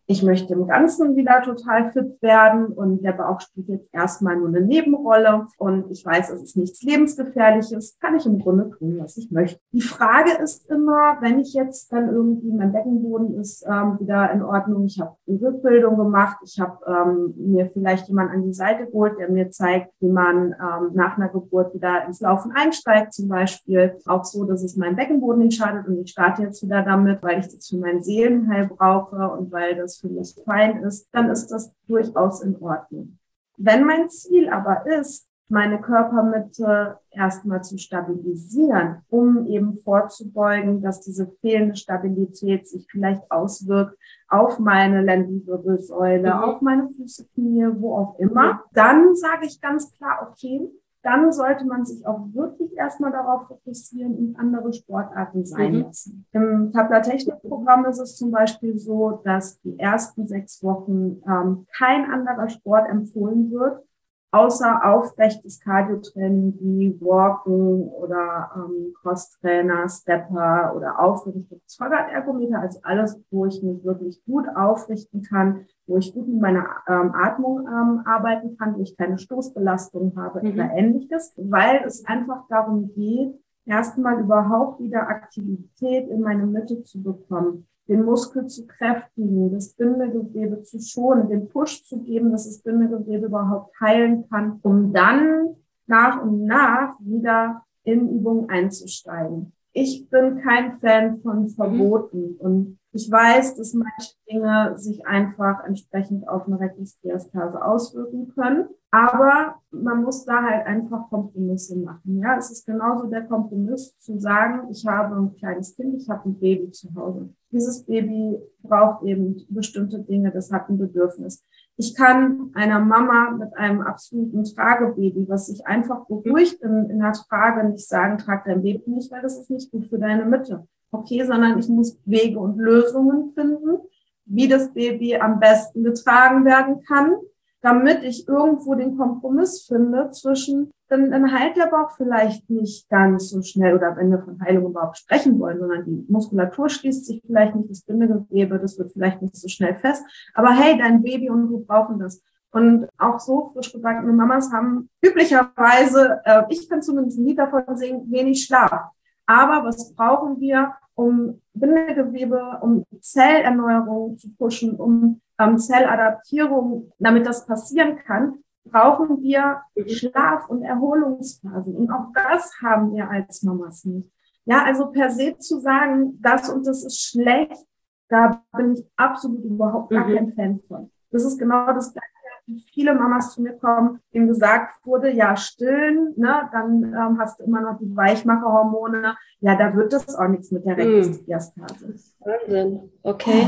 Speaker 5: ich möchte im Ganzen wieder total fit werden und der Bauch spielt jetzt erstmal nur eine Nebenrolle und ich weiß, es ist nichts Lebensgefährliches, kann ich im Grunde tun, was ich möchte. Die Frage ist immer, wenn ich jetzt dann irgendwie, mein Beckenboden ist ähm, wieder in Ordnung, ich habe eine Rückbildung gemacht, ich habe ähm, mir vielleicht jemand an die Seite geholt, der mir zeigt, wie man ähm, nach einer Geburt wieder ins Laufen einsteigt zum Beispiel, auch so, dass es meinem Beckenboden nicht schadet und ich starte jetzt wieder damit, weil ich das für mein Seelenheil brauche und weil das für mich fein ist, dann ist das durchaus in Ordnung. Wenn mein Ziel aber ist, meine Körpermitte erstmal zu stabilisieren, um eben vorzubeugen, dass diese fehlende Stabilität sich vielleicht auswirkt auf meine Lendenwirbelsäule, mhm. auf meine Füße, Knie, wo auch immer, dann sage ich ganz klar, okay, dann sollte man sich auch wirklich erstmal darauf fokussieren und andere Sportarten sein
Speaker 3: Mhm.
Speaker 5: lassen. Im Tabla-Technik-Programm ist es zum Beispiel so, dass die ersten sechs Wochen ähm, kein anderer Sport empfohlen wird, außer aufrechtes Cardio-Training wie Walken oder ähm, Cross-Trainer, Stepper oder aufgerichtetes Fahrradergometer, also alles, wo ich mich wirklich gut aufrichten kann, wo ich gut mit meiner ähm, Atmung ähm, arbeiten kann, wo ich keine Stoßbelastung habe
Speaker 3: Mhm.
Speaker 5: oder Ähnliches, weil es einfach darum geht, erstmal überhaupt wieder Aktivität in meine Mitte zu bekommen, den Muskel zu kräftigen, das Bindegewebe zu schonen, den Push zu geben, dass das Bindegewebe überhaupt heilen kann, um dann nach und nach wieder in Übungen einzusteigen. Ich bin kein Fan von Verboten und ich weiß, dass manche Dinge sich einfach entsprechend auf eine Rektusdiastase auswirken können, aber man muss da halt einfach Kompromisse machen. Ja, es ist genauso der Kompromiss zu sagen, ich habe ein kleines Kind, ich habe ein Baby zu Hause. Dieses Baby braucht eben bestimmte Dinge, das hat ein Bedürfnis. Ich kann einer Mama mit einem absoluten Tragebaby, was sich einfach beruhigt in, in der Trage, nicht sagen, trag dein Baby nicht, weil das ist nicht gut für deine Mitte. Okay, sondern ich muss Wege und Lösungen finden, wie das Baby am besten getragen werden kann, damit ich irgendwo den Kompromiss finde zwischen, dann, dann heilt der Bauch vielleicht nicht ganz so schnell oder wenn wir von Heilung überhaupt sprechen wollen, sondern die Muskulatur schließt sich vielleicht nicht, das Bindegewebe, das wird vielleicht nicht so schnell fest, aber hey, dein Baby und wir brauchen das. Und auch so frisch gebackene Mamas haben üblicherweise, äh, ich kann zumindest ein Lied davon singen, wenig Schlaf. Aber was brauchen wir, um Bindegewebe, um Zellerneuerung zu pushen, um ähm, Zelladaptierung, damit das passieren kann, brauchen wir Schlaf- und Erholungsphasen. Und auch das haben wir als Mamas nicht. Ja, also per se zu sagen, das und das ist schlecht, da bin ich absolut überhaupt gar
Speaker 3: Mhm.
Speaker 5: kein Fan von. Das ist genau das Gleiche, wie viele Mamas zu mir kommen, denen gesagt wurde, ja, stillen, ne, dann ähm, hast du immer noch die Weichmacherhormone. Ja, da wird das auch nichts mit der
Speaker 3: Mhm.
Speaker 5: Rektusdiastase.
Speaker 3: Wahnsinn. Okay.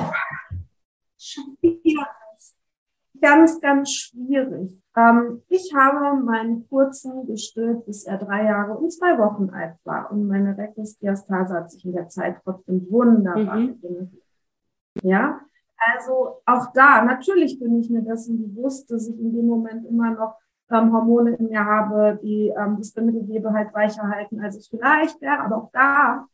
Speaker 5: Schwierig. Ganz, ganz schwierig. Ähm, ich habe meinen Kurzen gestillt, bis er drei Jahre und zwei Wochen alt war. Und meine Rektusdiastase hat sich in der Zeit trotzdem wunderbar
Speaker 3: Mhm.
Speaker 5: entwickelt. Ja, also auch da, natürlich bin ich mir dessen bewusst, dass ich in dem Moment immer noch ähm, Hormone in mir habe, die ähm, das Bindegewebe halt weicher halten, als es vielleicht wäre. Aber auch da,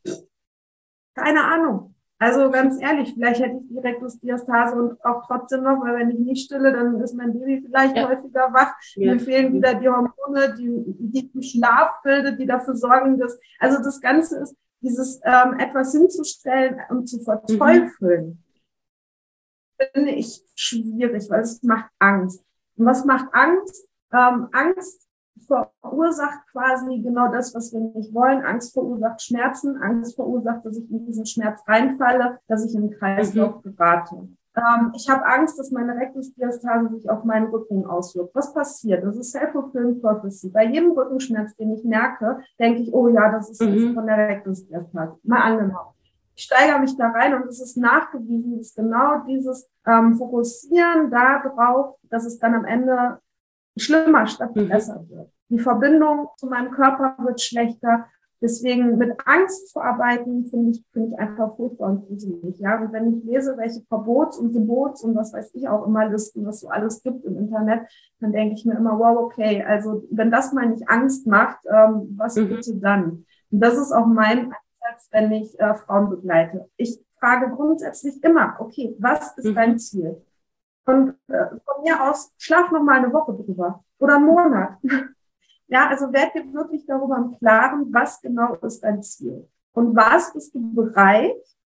Speaker 5: keine Ahnung. Also ganz ehrlich, vielleicht hätte ich die Rektusdiastase und auch trotzdem noch, weil wenn ich nicht stille, dann ist mein Baby vielleicht
Speaker 3: Ja.
Speaker 5: häufiger wach.
Speaker 3: Ja.
Speaker 5: Mir fehlen wieder die Hormone, die, die im Schlaf bildet, die dafür sorgen, dass, also das Ganze ist, dieses ähm, etwas hinzustellen und zu verteufeln, finde ich schwierig, weil es macht Angst. Und was macht Angst? Ähm, Angst verursacht quasi genau das, was wir nicht wollen. Angst verursacht Schmerzen. Angst verursacht, dass ich in diesen Schmerz reinfalle, dass ich in den Kreislauf gerate. Ähm, ich habe Angst, dass meine Rektusdiastase sich auf meinen Rücken auswirkt. Was passiert? Das ist self-fulfilling prophecy. Bei jedem Rückenschmerz, den ich merke, denke ich, oh ja, das ist
Speaker 3: Mhm.
Speaker 5: jetzt von der Rektusdiastase. Mal angenommen. Ich steigere mich da rein und es ist nachgewiesen, dass genau dieses ähm, Fokussieren darauf, dass es dann am Ende schlimmer statt
Speaker 3: Mhm.
Speaker 5: besser wird. Die Verbindung zu meinem Körper wird schlechter. Deswegen mit Angst zu arbeiten, finde ich, finde ich einfach furchtbar und gruselig. Ja, und wenn ich lese, welche Verbots- und Gebots- und was weiß ich auch immer Listen, was so alles gibt im Internet, dann denke ich mir immer, wow, okay, also wenn das mal nicht Angst macht, ähm, was
Speaker 3: Mhm.
Speaker 5: bitte dann? Und das ist auch mein Ansatz, wenn ich äh, Frauen begleite. Ich frage grundsätzlich immer, okay, was ist
Speaker 4: Mhm.
Speaker 5: dein Ziel? Und äh, von mir aus, schlaf noch mal eine Woche drüber oder einen Monat. Ja, also werd dir wirklich darüber im Klaren, was genau ist dein Ziel und was bist du bereit,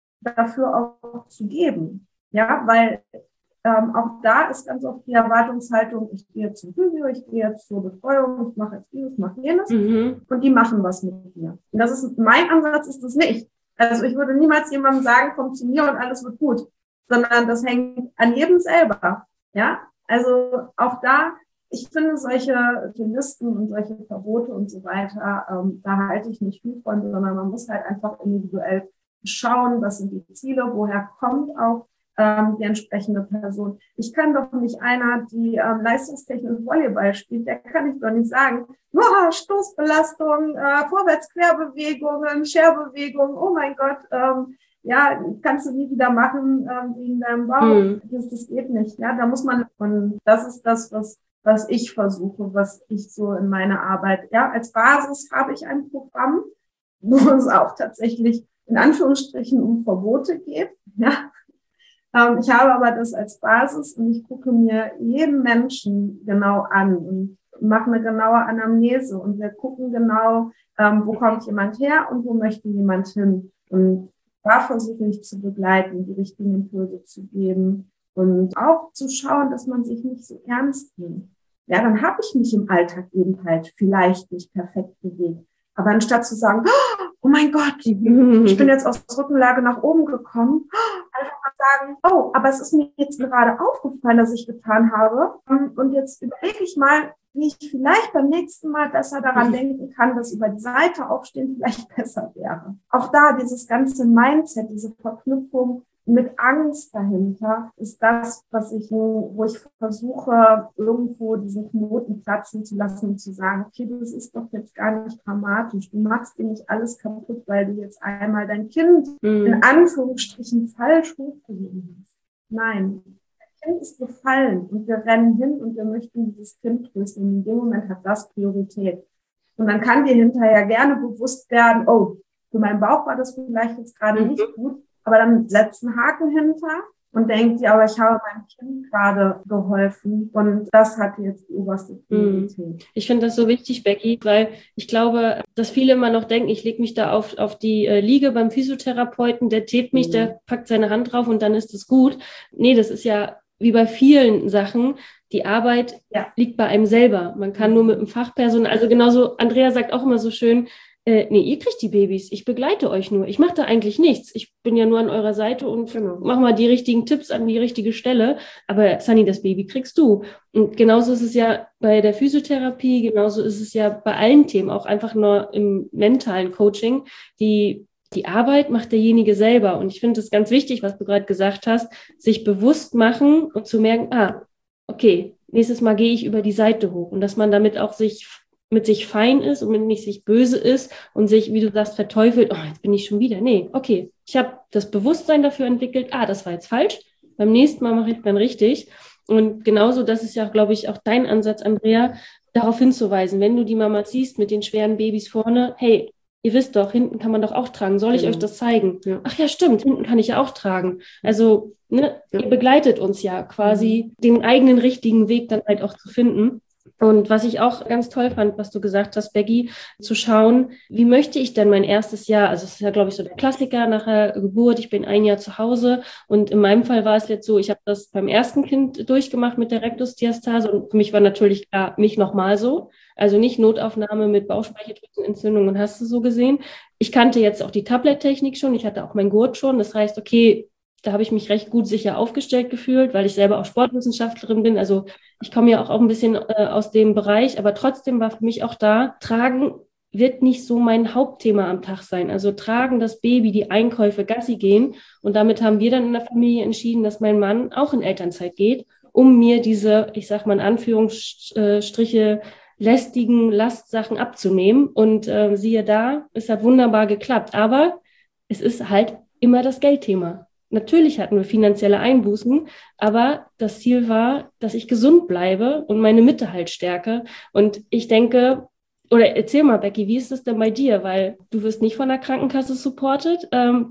Speaker 5: dafür auch zu geben. Ja, weil ähm, auch da ist ganz oft die Erwartungshaltung, ich gehe jetzt zum Physio, ich gehe jetzt zur Betreuung, ich mache jetzt dieses, mache jenes
Speaker 4: Mhm.
Speaker 5: und die machen was mit mir. Und das ist, mein Ansatz ist das nicht. Also ich würde niemals jemandem sagen, komm zu mir und alles wird gut, sondern das hängt an jedem selber. Ja, also auch da, ich finde solche Listen und solche Verbote und so weiter, ähm, da halte ich nicht viel von, sondern man muss halt einfach individuell schauen, was sind die Ziele, woher kommt auch ähm, die entsprechende Person. Ich kann doch nicht einer, die ähm, leistungstechnisch Volleyball spielt, der kann ich doch nicht sagen, oh, Stoßbelastung, äh, Vorwärts-Querbewegungen, Scherbewegung, oh mein Gott, ähm, ja, kannst du nie wieder machen ähm, wegen deinem Bauch.
Speaker 4: Mhm.
Speaker 5: Das, das geht nicht. Ja, da muss man, und das ist das, was was ich versuche, was ich so in meiner Arbeit, ja, als Basis habe ich ein Programm, wo es auch tatsächlich in Anführungsstrichen um Verbote geht, ja. Ähm, ich habe aber das als Basis und ich gucke mir jeden Menschen genau an und mache eine genaue Anamnese und wir gucken genau, ähm, wo kommt jemand her und wo möchte jemand hin. Und da versuche ich zu begleiten, die richtigen Impulse zu geben. Und auch zu schauen, dass man sich nicht so ernst nimmt. Ja, dann habe ich mich im Alltag eben halt vielleicht nicht perfekt bewegt. Aber anstatt zu sagen, oh mein Gott, ich bin jetzt aus Rückenlage nach oben gekommen, einfach mal sagen, oh, aber es ist mir jetzt gerade aufgefallen, dass ich getan habe. Und jetzt überlege ich mal, wie ich vielleicht beim nächsten Mal besser daran denken kann, dass über die Seite aufstehen vielleicht besser wäre. Auch da dieses ganze Mindset, diese Verknüpfung mit Angst dahinter ist das, was ich, wo ich versuche, irgendwo diesen Knoten platzen zu lassen und zu sagen, okay, das ist doch jetzt gar nicht dramatisch. Du machst dir nicht alles kaputt, weil du jetzt einmal dein Kind
Speaker 4: Mhm.
Speaker 5: in Anführungsstrichen falsch hochgehoben hast. Nein. Kind ist gefallen und wir rennen hin und wir möchten dieses Kind trösten. Und in dem Moment hat das Priorität. Und dann kann dir hinterher gerne bewusst werden, oh, für meinen Bauch war das vielleicht jetzt gerade
Speaker 4: Mhm.
Speaker 5: nicht gut, aber dann setzt einen Haken hinter und denkt, ja, aber ich habe meinem Kind gerade geholfen und das hat jetzt die oberste Priorität.
Speaker 4: Ich finde das so wichtig, Becky, weil ich glaube, dass viele immer noch denken, ich lege mich da auf, auf die äh, Liege beim Physiotherapeuten, der tätet mich,
Speaker 5: Mhm.
Speaker 4: der packt seine Hand drauf und dann ist es gut. Nee, das ist ja wie bei vielen Sachen, die Arbeit
Speaker 5: Ja.
Speaker 4: liegt bei einem selber. Man kann nur mit einem Fachpersonal, also genauso, Andrea sagt auch immer so schön, äh, nee, ihr kriegt die Babys, ich begleite euch nur. Ich mache da eigentlich nichts. Ich bin ja nur an eurer Seite und
Speaker 5: Genau.
Speaker 4: mache mal die richtigen Tipps an die richtige Stelle. Aber Sunny, das Baby kriegst du. Und genauso ist es ja bei der Physiotherapie, genauso ist es ja bei allen Themen, auch einfach nur im mentalen Coaching. Die, die Arbeit macht derjenige selber. Und ich finde es ganz wichtig, was du gerade gesagt hast, sich bewusst machen und zu merken, ah, okay, nächstes Mal gehe ich über die Seite hoch. Und dass man damit auch sich mit sich fein ist und mit nicht sich böse ist und sich, wie du sagst, verteufelt, oh, jetzt bin ich schon wieder. Nee, okay, ich habe das Bewusstsein dafür entwickelt, ah, das war jetzt falsch, beim nächsten Mal mache ich dann richtig. Und genauso, das ist ja, glaube ich, auch dein Ansatz, Andrea, darauf hinzuweisen, wenn du die Mama siehst mit den schweren Babys vorne, hey, ihr wisst doch, hinten kann man doch auch tragen, soll ich
Speaker 3: Genau.
Speaker 4: euch das zeigen?
Speaker 3: Ja.
Speaker 4: Ach ja, stimmt, hinten kann ich ja auch tragen. Also, ne,
Speaker 3: Ja.
Speaker 4: ihr begleitet uns ja quasi, den eigenen richtigen Weg dann halt auch zu finden. Und was ich auch ganz toll fand, was du gesagt hast, Becky, zu schauen, wie möchte ich denn mein erstes Jahr, also es ist ja, glaube ich, so der Klassiker nach der Geburt, ich bin ein Jahr zu Hause und in meinem Fall war es jetzt so, ich habe das beim ersten Kind durchgemacht mit der Rektusdiastase und für mich war natürlich klar, nicht nochmal so, also nicht Notaufnahme mit Bauchspeicheldrüsenentzündung und hast du so gesehen. Ich kannte jetzt auch die Tablet-Technik schon, ich hatte auch meinen Gurt schon, das heißt, okay, da habe ich mich recht gut sicher aufgestellt gefühlt, weil ich selber auch Sportwissenschaftlerin bin. Also ich komme ja auch, auch ein bisschen äh, aus dem Bereich, aber trotzdem war für mich auch da, Tragen wird nicht so mein Hauptthema am Tag sein. Also Tragen, das Baby, die Einkäufe, Gassi gehen. Und damit haben wir dann in der Familie entschieden, dass mein Mann auch in Elternzeit geht, um mir diese, ich sag mal in Anführungsstriche, lästigen Lastsachen abzunehmen. Und äh, siehe da, es hat wunderbar geklappt. Aber es ist halt immer das Geldthema. Natürlich hatten wir finanzielle Einbußen, aber das Ziel war, dass ich gesund bleibe und meine Mitte halt stärke. Und ich denke, oder erzähl mal, Becky, wie ist es denn bei dir? Weil du wirst nicht von der Krankenkasse supported. Ähm,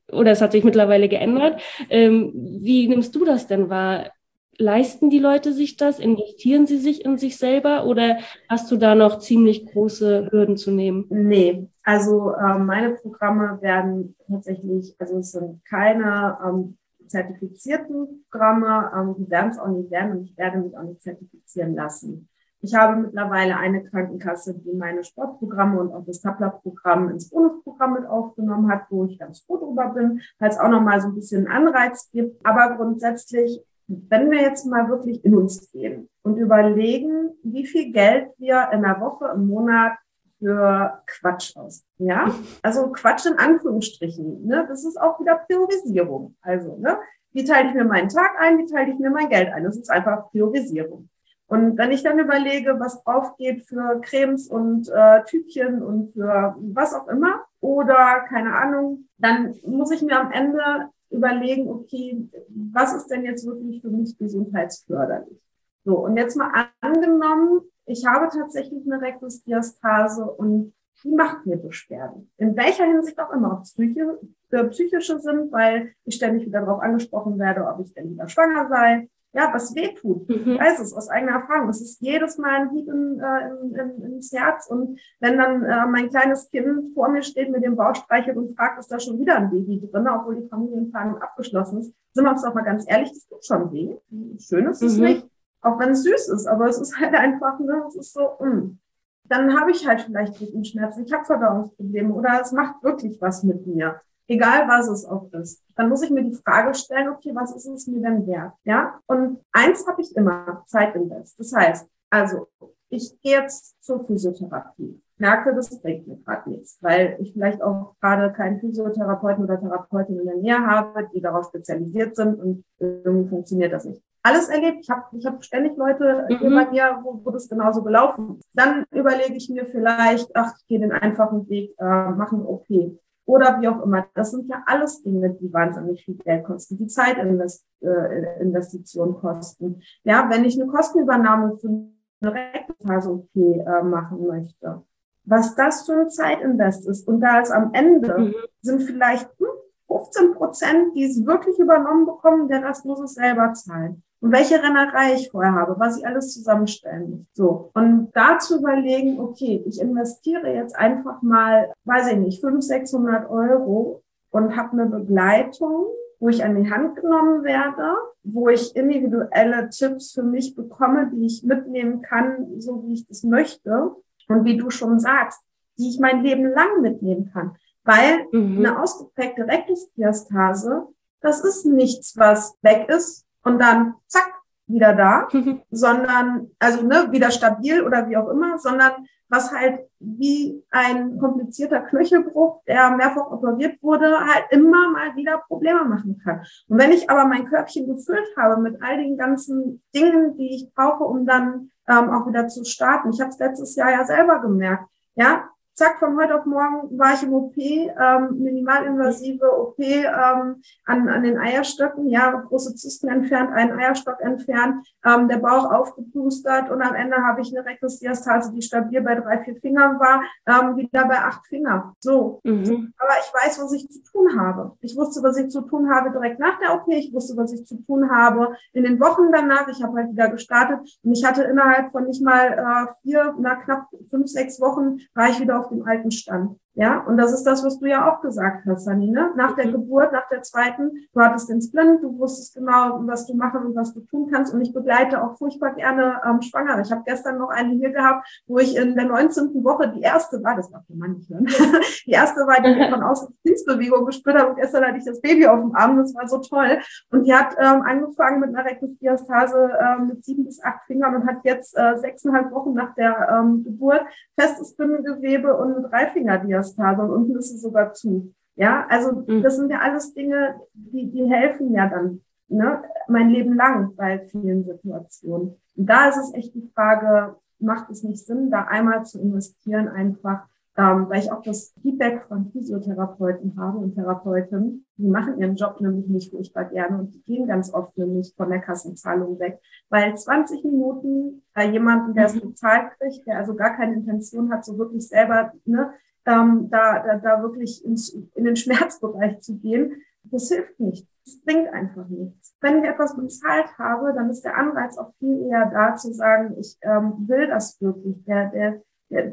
Speaker 4: oder es hat sich mittlerweile geändert. Ähm, wie nimmst du das denn wahr? Leisten die Leute sich das? Investieren sie sich in sich selber oder hast du da noch ziemlich große Hürden zu nehmen?
Speaker 5: Nee, also äh, meine Programme werden tatsächlich, also es sind keine ähm, zertifizierten Programme, ähm, die werden es auch nicht werden und ich werde mich auch nicht zertifizieren lassen. Ich habe mittlerweile eine Krankenkasse, die meine Sportprogramme und auch das Tabla-Programm ins Bonusprogramm mit aufgenommen hat, wo ich ganz froh drüber bin, weil es auch nochmal so ein bisschen einen Anreiz gibt. Aber grundsätzlich, wenn wir jetzt mal wirklich in uns gehen und überlegen, wie viel Geld wir in der Woche, im Monat für Quatsch ausgeben, ja? Also Quatsch in Anführungsstrichen, ne? Das ist auch wieder Priorisierung. Also, ne? Wie teile ich mir meinen Tag ein, wie teile ich mir mein Geld ein? Das ist einfach Priorisierung. Und wenn ich dann überlege, was draufgeht für Cremes und äh, Tütchen und für was auch immer oder keine Ahnung, dann muss ich mir am Ende überlegen, okay, was ist denn jetzt wirklich für mich gesundheitsförderlich? So, und jetzt mal angenommen, ich habe tatsächlich eine Rektusdiastase und die macht mir Beschwerden. In welcher Hinsicht auch immer, ob es psychische, äh, psychische sind, weil ich ständig wieder darauf angesprochen werde, ob ich denn wieder schwanger sei. Ja, was weh tut. Mhm. Ich weiß es aus eigener Erfahrung. Es ist jedes Mal ein Hieb in, in, in, ins Herz. Und wenn dann äh, mein kleines Kind vor mir steht, mit dem Bauch streichelt und fragt, ist da schon wieder ein Baby drin, obwohl die Familienplanung abgeschlossen ist, sind wir uns doch mal ganz ehrlich, das tut schon weh. Schön ist es mhm. nicht, auch wenn es süß ist. Aber es ist halt einfach, ne, es ist so, mh. Dann habe ich halt vielleicht Rückenschmerzen, ich habe Verdauungsprobleme oder es macht wirklich was mit mir. Egal, was es auch ist. Dann muss ich mir die Frage stellen, okay, was ist es mir denn wert? Ja? Und eins habe ich immer, Zeitinvest. Das heißt, also, ich gehe jetzt zur Physiotherapie. Merke, das bringt mir gerade nichts, weil ich vielleicht auch gerade keinen Physiotherapeuten oder Therapeutin in der Nähe habe, die darauf spezialisiert sind und irgendwie funktioniert das nicht. Alles erlebt. Ich habe ich hab ständig Leute mhm. hier bei mir, wo, wo das genauso gelaufen ist. Dann überlege ich mir vielleicht, ach, ich gehe den einfachen Weg, äh, mache eine O P. Oder wie auch immer. Das sind ja alles Dinge, die wahnsinnig viel Geld kosten, die Zeitinvestitionen kosten. Ja, wenn ich eine Kostenübernahme für eine Rektusdiastase-O P äh, machen möchte, was das für ein Zeitinvest ist. Und da ist am Ende mhm. sind vielleicht fünfzehn Prozent, die es wirklich übernommen bekommen, der Rest muss es selber zahlen. Und welche Rennerei ich vorher habe, was ich alles zusammenstellen muss. So. Und da zu überlegen, okay, ich investiere jetzt einfach mal, weiß ich nicht, fünfhundert, sechshundert Euro und habe eine Begleitung, wo ich an die Hand genommen werde, wo ich individuelle Tipps für mich bekomme, die ich mitnehmen kann, so wie ich das möchte. Und wie du schon sagst, die ich mein Leben lang mitnehmen kann. Weil mhm. eine ausgeprägte Rektusdiastase, das ist nichts, was weg ist und dann zack, wieder da, mhm. sondern, also ne, wieder stabil oder wie auch immer, sondern was halt wie ein komplizierter Knöchelbruch, der mehrfach operiert wurde, halt immer mal wieder Probleme machen kann. Und wenn ich aber mein Körbchen gefüllt habe mit all den ganzen Dingen, die ich brauche, um dann ähm, auch wieder zu starten. Ich habe es letztes Jahr ja selber gemerkt, ja, zack, von heute auf morgen war ich im O P, ähm, minimalinvasive O P ähm, an, an den Eierstöcken, ja, große Zysten entfernt, einen Eierstock entfernt, ähm, der Bauch aufgepustert und am Ende habe ich eine Rektusdiastase, die stabil bei drei, vier Fingern war, ähm, wieder bei acht Fingern. So. Mhm. Aber ich weiß, was ich zu tun habe. Ich wusste, was ich zu tun habe direkt nach der O P, ich wusste, was ich zu tun habe in den Wochen danach. Ich habe halt wieder gestartet und ich hatte innerhalb von nicht mal äh, vier, na knapp fünf, sechs Wochen war ich wieder auf dem alten Stand. Ja, und das ist das, was du ja auch gesagt hast, Sani, ne? Nach der mhm. Geburt, nach der zweiten, du hattest den Splint, du wusstest genau, was du machen und was du tun kannst. Und ich begleite auch furchtbar gerne ähm, Schwangere. Ich habe gestern noch eine hier gehabt, wo ich in der neunzehnten Woche die erste war, das darf der Mann nicht hören, die erste war, die von außen Dienstbewegung gespürt hat und gestern hatte ich das Baby auf dem Arm, das war so toll. Und die hat ähm, angefangen mit einer Rektusdiastase ähm, mit sieben bis acht Fingern und hat jetzt äh, sechseinhalb Wochen nach der ähm, Geburt festes Bindegewebe und eine Dreifingerdiastase. Und unten ist es sogar zu. Ja, also das sind ja alles Dinge, die, die helfen ja dann, ne, mein Leben lang bei vielen Situationen. Und da ist es echt die Frage, macht es nicht Sinn, da einmal zu investieren, einfach, ähm, weil ich auch das Feedback von Physiotherapeuten habe und Therapeuten, die machen ihren Job nämlich nicht furchtbar gerne und die gehen ganz oft nämlich von der Kassenzahlung weg, weil zwanzig Minuten bei jemandem, der es bezahlt kriegt, der also gar keine Intention hat, so wirklich selber, ne, ähm, da, da, da wirklich ins, in den Schmerzbereich zu gehen, das hilft nicht. Das bringt einfach nichts. Wenn ich etwas bezahlt habe, dann ist der Anreiz auch viel eher da zu sagen, ich ähm, will das wirklich. Der, der, der,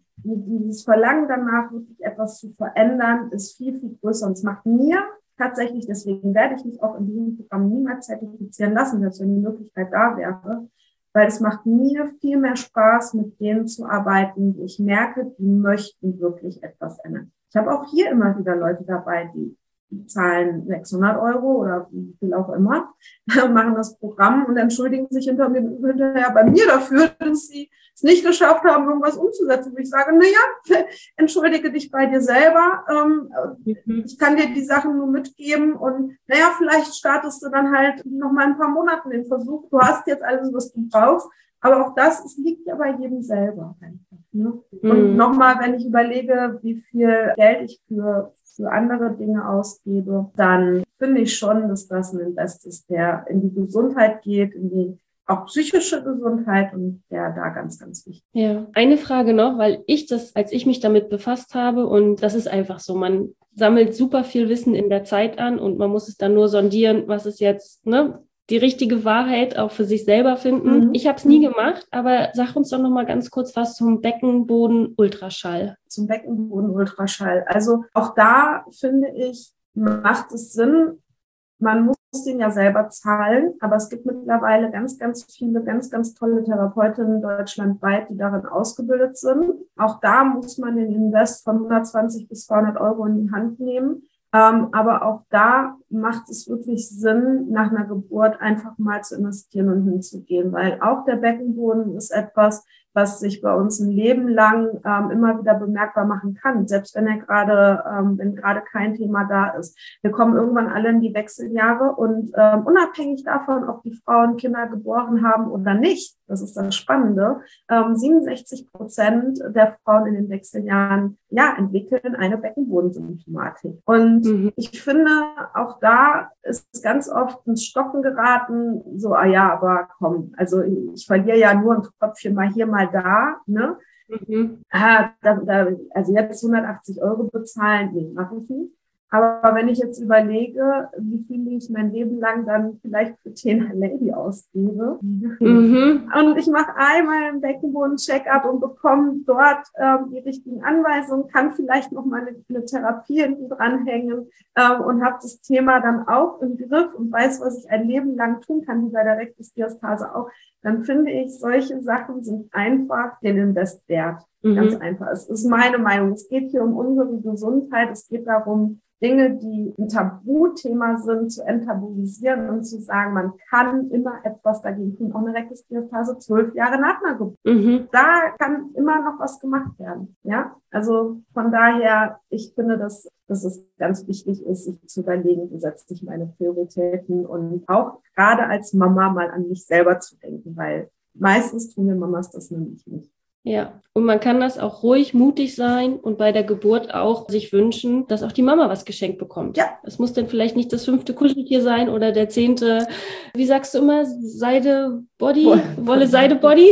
Speaker 5: dieses Verlangen danach, wirklich etwas zu verändern, ist viel, viel größer. Und es macht mir tatsächlich, deswegen werde ich mich auch in diesem Programm niemals zertifizieren lassen, selbst wenn die Möglichkeit da wäre, weil es macht mir viel mehr Spaß, mit denen zu arbeiten, wo ich merke, die möchten wirklich etwas ändern. Ich habe auch hier immer wieder Leute dabei, die Die zahlen sechshundert Euro oder wie viel auch immer, machen das Programm und entschuldigen sich hinter mir, hinterher bei mir dafür, dass sie es nicht geschafft haben, irgendwas umzusetzen. Und ich sage, na ja, entschuldige dich bei dir selber. Ähm, mhm. Ich kann dir die Sachen nur mitgeben und naja, vielleicht startest du dann halt noch mal ein paar Monate den Versuch. Du hast jetzt alles, was du brauchst. Aber auch das, es liegt ja bei jedem selber einfach. Ne? Mhm. Und nochmal, wenn ich überlege, wie viel Geld ich für für andere Dinge ausgebe, dann finde ich schon, dass das ein Invest ist, der in die Gesundheit geht, in die auch psychische Gesundheit und der da ganz, ganz wichtig.
Speaker 4: Ja, eine Frage noch, weil ich das, als ich mich damit befasst habe und das ist einfach so, man sammelt super viel Wissen in der Zeit an und man muss es dann nur sondieren, was ist jetzt, ne, die richtige Wahrheit auch für sich selber finden. Mhm. Ich habe es nie gemacht, aber sag uns doch noch mal ganz kurz was zum Beckenboden-Ultraschall.
Speaker 5: Zum Beckenboden-Ultraschall. Also auch da finde ich, macht es Sinn, man muss den ja selber zahlen, aber es gibt mittlerweile ganz, ganz viele, ganz, ganz tolle Therapeutinnen deutschlandweit, die darin ausgebildet sind. Auch da muss man den Invest von hundertzwanzig bis zweihundert Euro in die Hand nehmen. Ähm, aber auch da macht es wirklich Sinn, nach einer Geburt einfach mal zu investieren und hinzugehen, weil auch der Beckenboden ist etwas, was sich bei uns ein Leben lang ähm, immer wieder bemerkbar machen kann, selbst wenn er gerade, ähm, wenn gerade kein Thema da ist. Wir kommen irgendwann alle in die Wechseljahre und ähm, unabhängig davon, ob die Frauen Kinder geboren haben oder nicht, das ist das Spannende, ähm, siebenundsechzig Prozent der Frauen in den Wechseljahren ja entwickeln eine Beckenbodensymptomatik. Und mhm. ich finde, auch da ist ganz oft ins Stocken geraten, so, ah ja, aber komm, also ich verliere ja nur ein Tröpfchen mal hier, mal da, ne? Mhm. Ah, da, da, also jetzt hundertachtzig Euro bezahlen, nee, mache ich nicht. Aber wenn ich jetzt überlege, wie viel ich mein Leben lang dann vielleicht für Tena Lady ausgebe, mhm. und ich mache einmal einen Beckenboden-Check-up und bekomme dort ähm, die richtigen Anweisungen, kann vielleicht noch mal eine, eine Therapie hinten dranhängen ähm, und habe das Thema dann auch im Griff und weiß, was ich ein Leben lang tun kann, wie bei der Rektusdiastase auch, dann finde ich, solche Sachen sind einfach den Invest wert. Mhm. Ganz einfach. Es ist meine Meinung. Es geht hier um unsere Gesundheit. Es geht darum, Dinge, die ein Tabuthema sind, zu enttabuisieren und zu sagen, man kann immer etwas dagegen tun. Auch eine Rektusdiastase zwölf Jahre nach einer Geburt. Mhm. Da kann immer noch was gemacht werden. Ja, also von daher, ich finde, dass, dass es ganz wichtig ist, sich zu überlegen, wie setze ich meine Prioritäten und auch gerade als Mama mal an mich selber zu denken, weil meistens tun wir Mamas das nämlich nicht.
Speaker 4: Ja, und man kann das auch ruhig mutig sein und bei der Geburt auch sich wünschen, dass auch die Mama was geschenkt bekommt. Ja. Es muss dann vielleicht nicht das fünfte Kuscheltier sein oder der zehnte, wie sagst du immer, Seide Body, Wolle, Wolle Seide Body,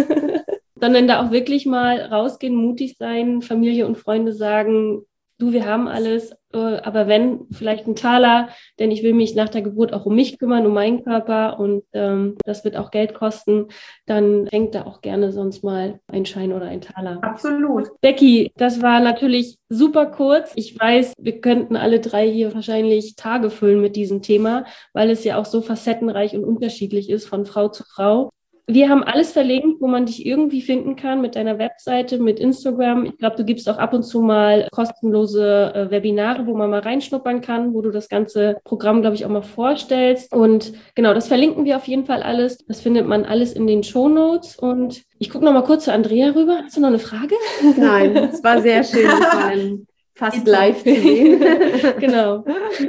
Speaker 4: sondern da auch wirklich mal rausgehen, mutig sein, Familie und Freunde sagen, du, wir haben alles, aber wenn, vielleicht ein Taler, denn ich will mich nach der Geburt auch um mich kümmern, um meinen Körper und ähm, das wird auch Geld kosten, dann schenkt da auch gerne sonst mal ein Schein oder ein Taler.
Speaker 5: Absolut.
Speaker 4: Becky, das war natürlich super kurz. Ich weiß, wir könnten alle drei hier wahrscheinlich Tage füllen mit diesem Thema, weil es ja auch so facettenreich und unterschiedlich ist von Frau zu Frau. Wir haben alles verlinkt, wo man dich irgendwie finden kann mit deiner Webseite, mit Instagram. Ich glaube, du gibst auch ab und zu mal kostenlose äh, Webinare, wo man mal reinschnuppern kann, wo du das ganze Programm, glaube ich, auch mal vorstellst. Und genau, das verlinken wir auf jeden Fall alles. Das findet man alles in den Shownotes. Und ich gucke noch mal kurz zu Andrea rüber. Hast du noch eine Frage?
Speaker 3: Nein, es war sehr schön. Fast live zu sehen.
Speaker 4: Genau.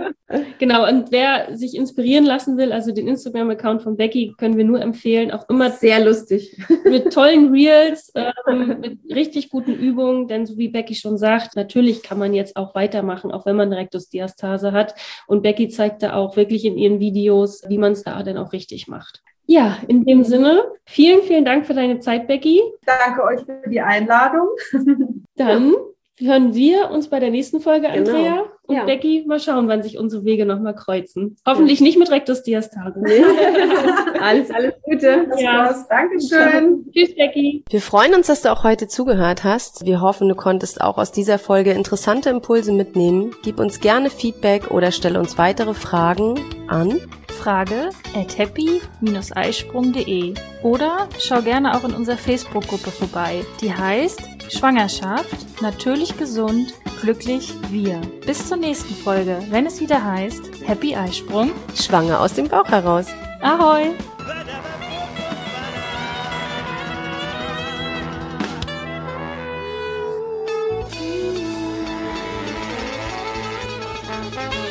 Speaker 4: Genau. Und wer sich inspirieren lassen will, also den Instagram-Account von Becky, können wir nur empfehlen. Auch immer
Speaker 3: sehr lustig.
Speaker 4: Mit tollen Reels, ähm, mit richtig guten Übungen. Denn so wie Becky schon sagt, natürlich kann man jetzt auch weitermachen, auch wenn man Rektusdiastase hat. Und Becky zeigt da auch wirklich in ihren Videos, wie man es da dann auch richtig macht. Ja, in dem Sinne, vielen, vielen Dank für deine Zeit, Becky.
Speaker 5: Danke euch für die Einladung.
Speaker 4: Dann hören wir uns bei der nächsten Folge,
Speaker 3: Genau.
Speaker 4: Andrea. Und
Speaker 3: Ja.
Speaker 4: Becky, mal schauen, wann sich unsere Wege nochmal kreuzen. Hoffentlich nicht mit Rektusdiastase.
Speaker 3: alles, alles Gute.
Speaker 4: Ja.
Speaker 5: Dankeschön.
Speaker 4: Tschüss, Becky.
Speaker 6: Wir freuen uns, dass du auch heute zugehört hast. Wir hoffen, du konntest auch aus dieser Folge interessante Impulse mitnehmen. Gib uns gerne Feedback oder stelle uns weitere Fragen an
Speaker 2: Frage at happy Bindestrich eisprung punkt de oder schau gerne auch in unserer Facebook-Gruppe vorbei. Die heißt Schwangerschaft, natürlich gesund, glücklich wir. Bis zur nächsten Folge, wenn es wieder heißt Happy Eisprung.
Speaker 6: Schwanger aus dem Bauch heraus.
Speaker 2: Ahoi!
Speaker 1: Thank you.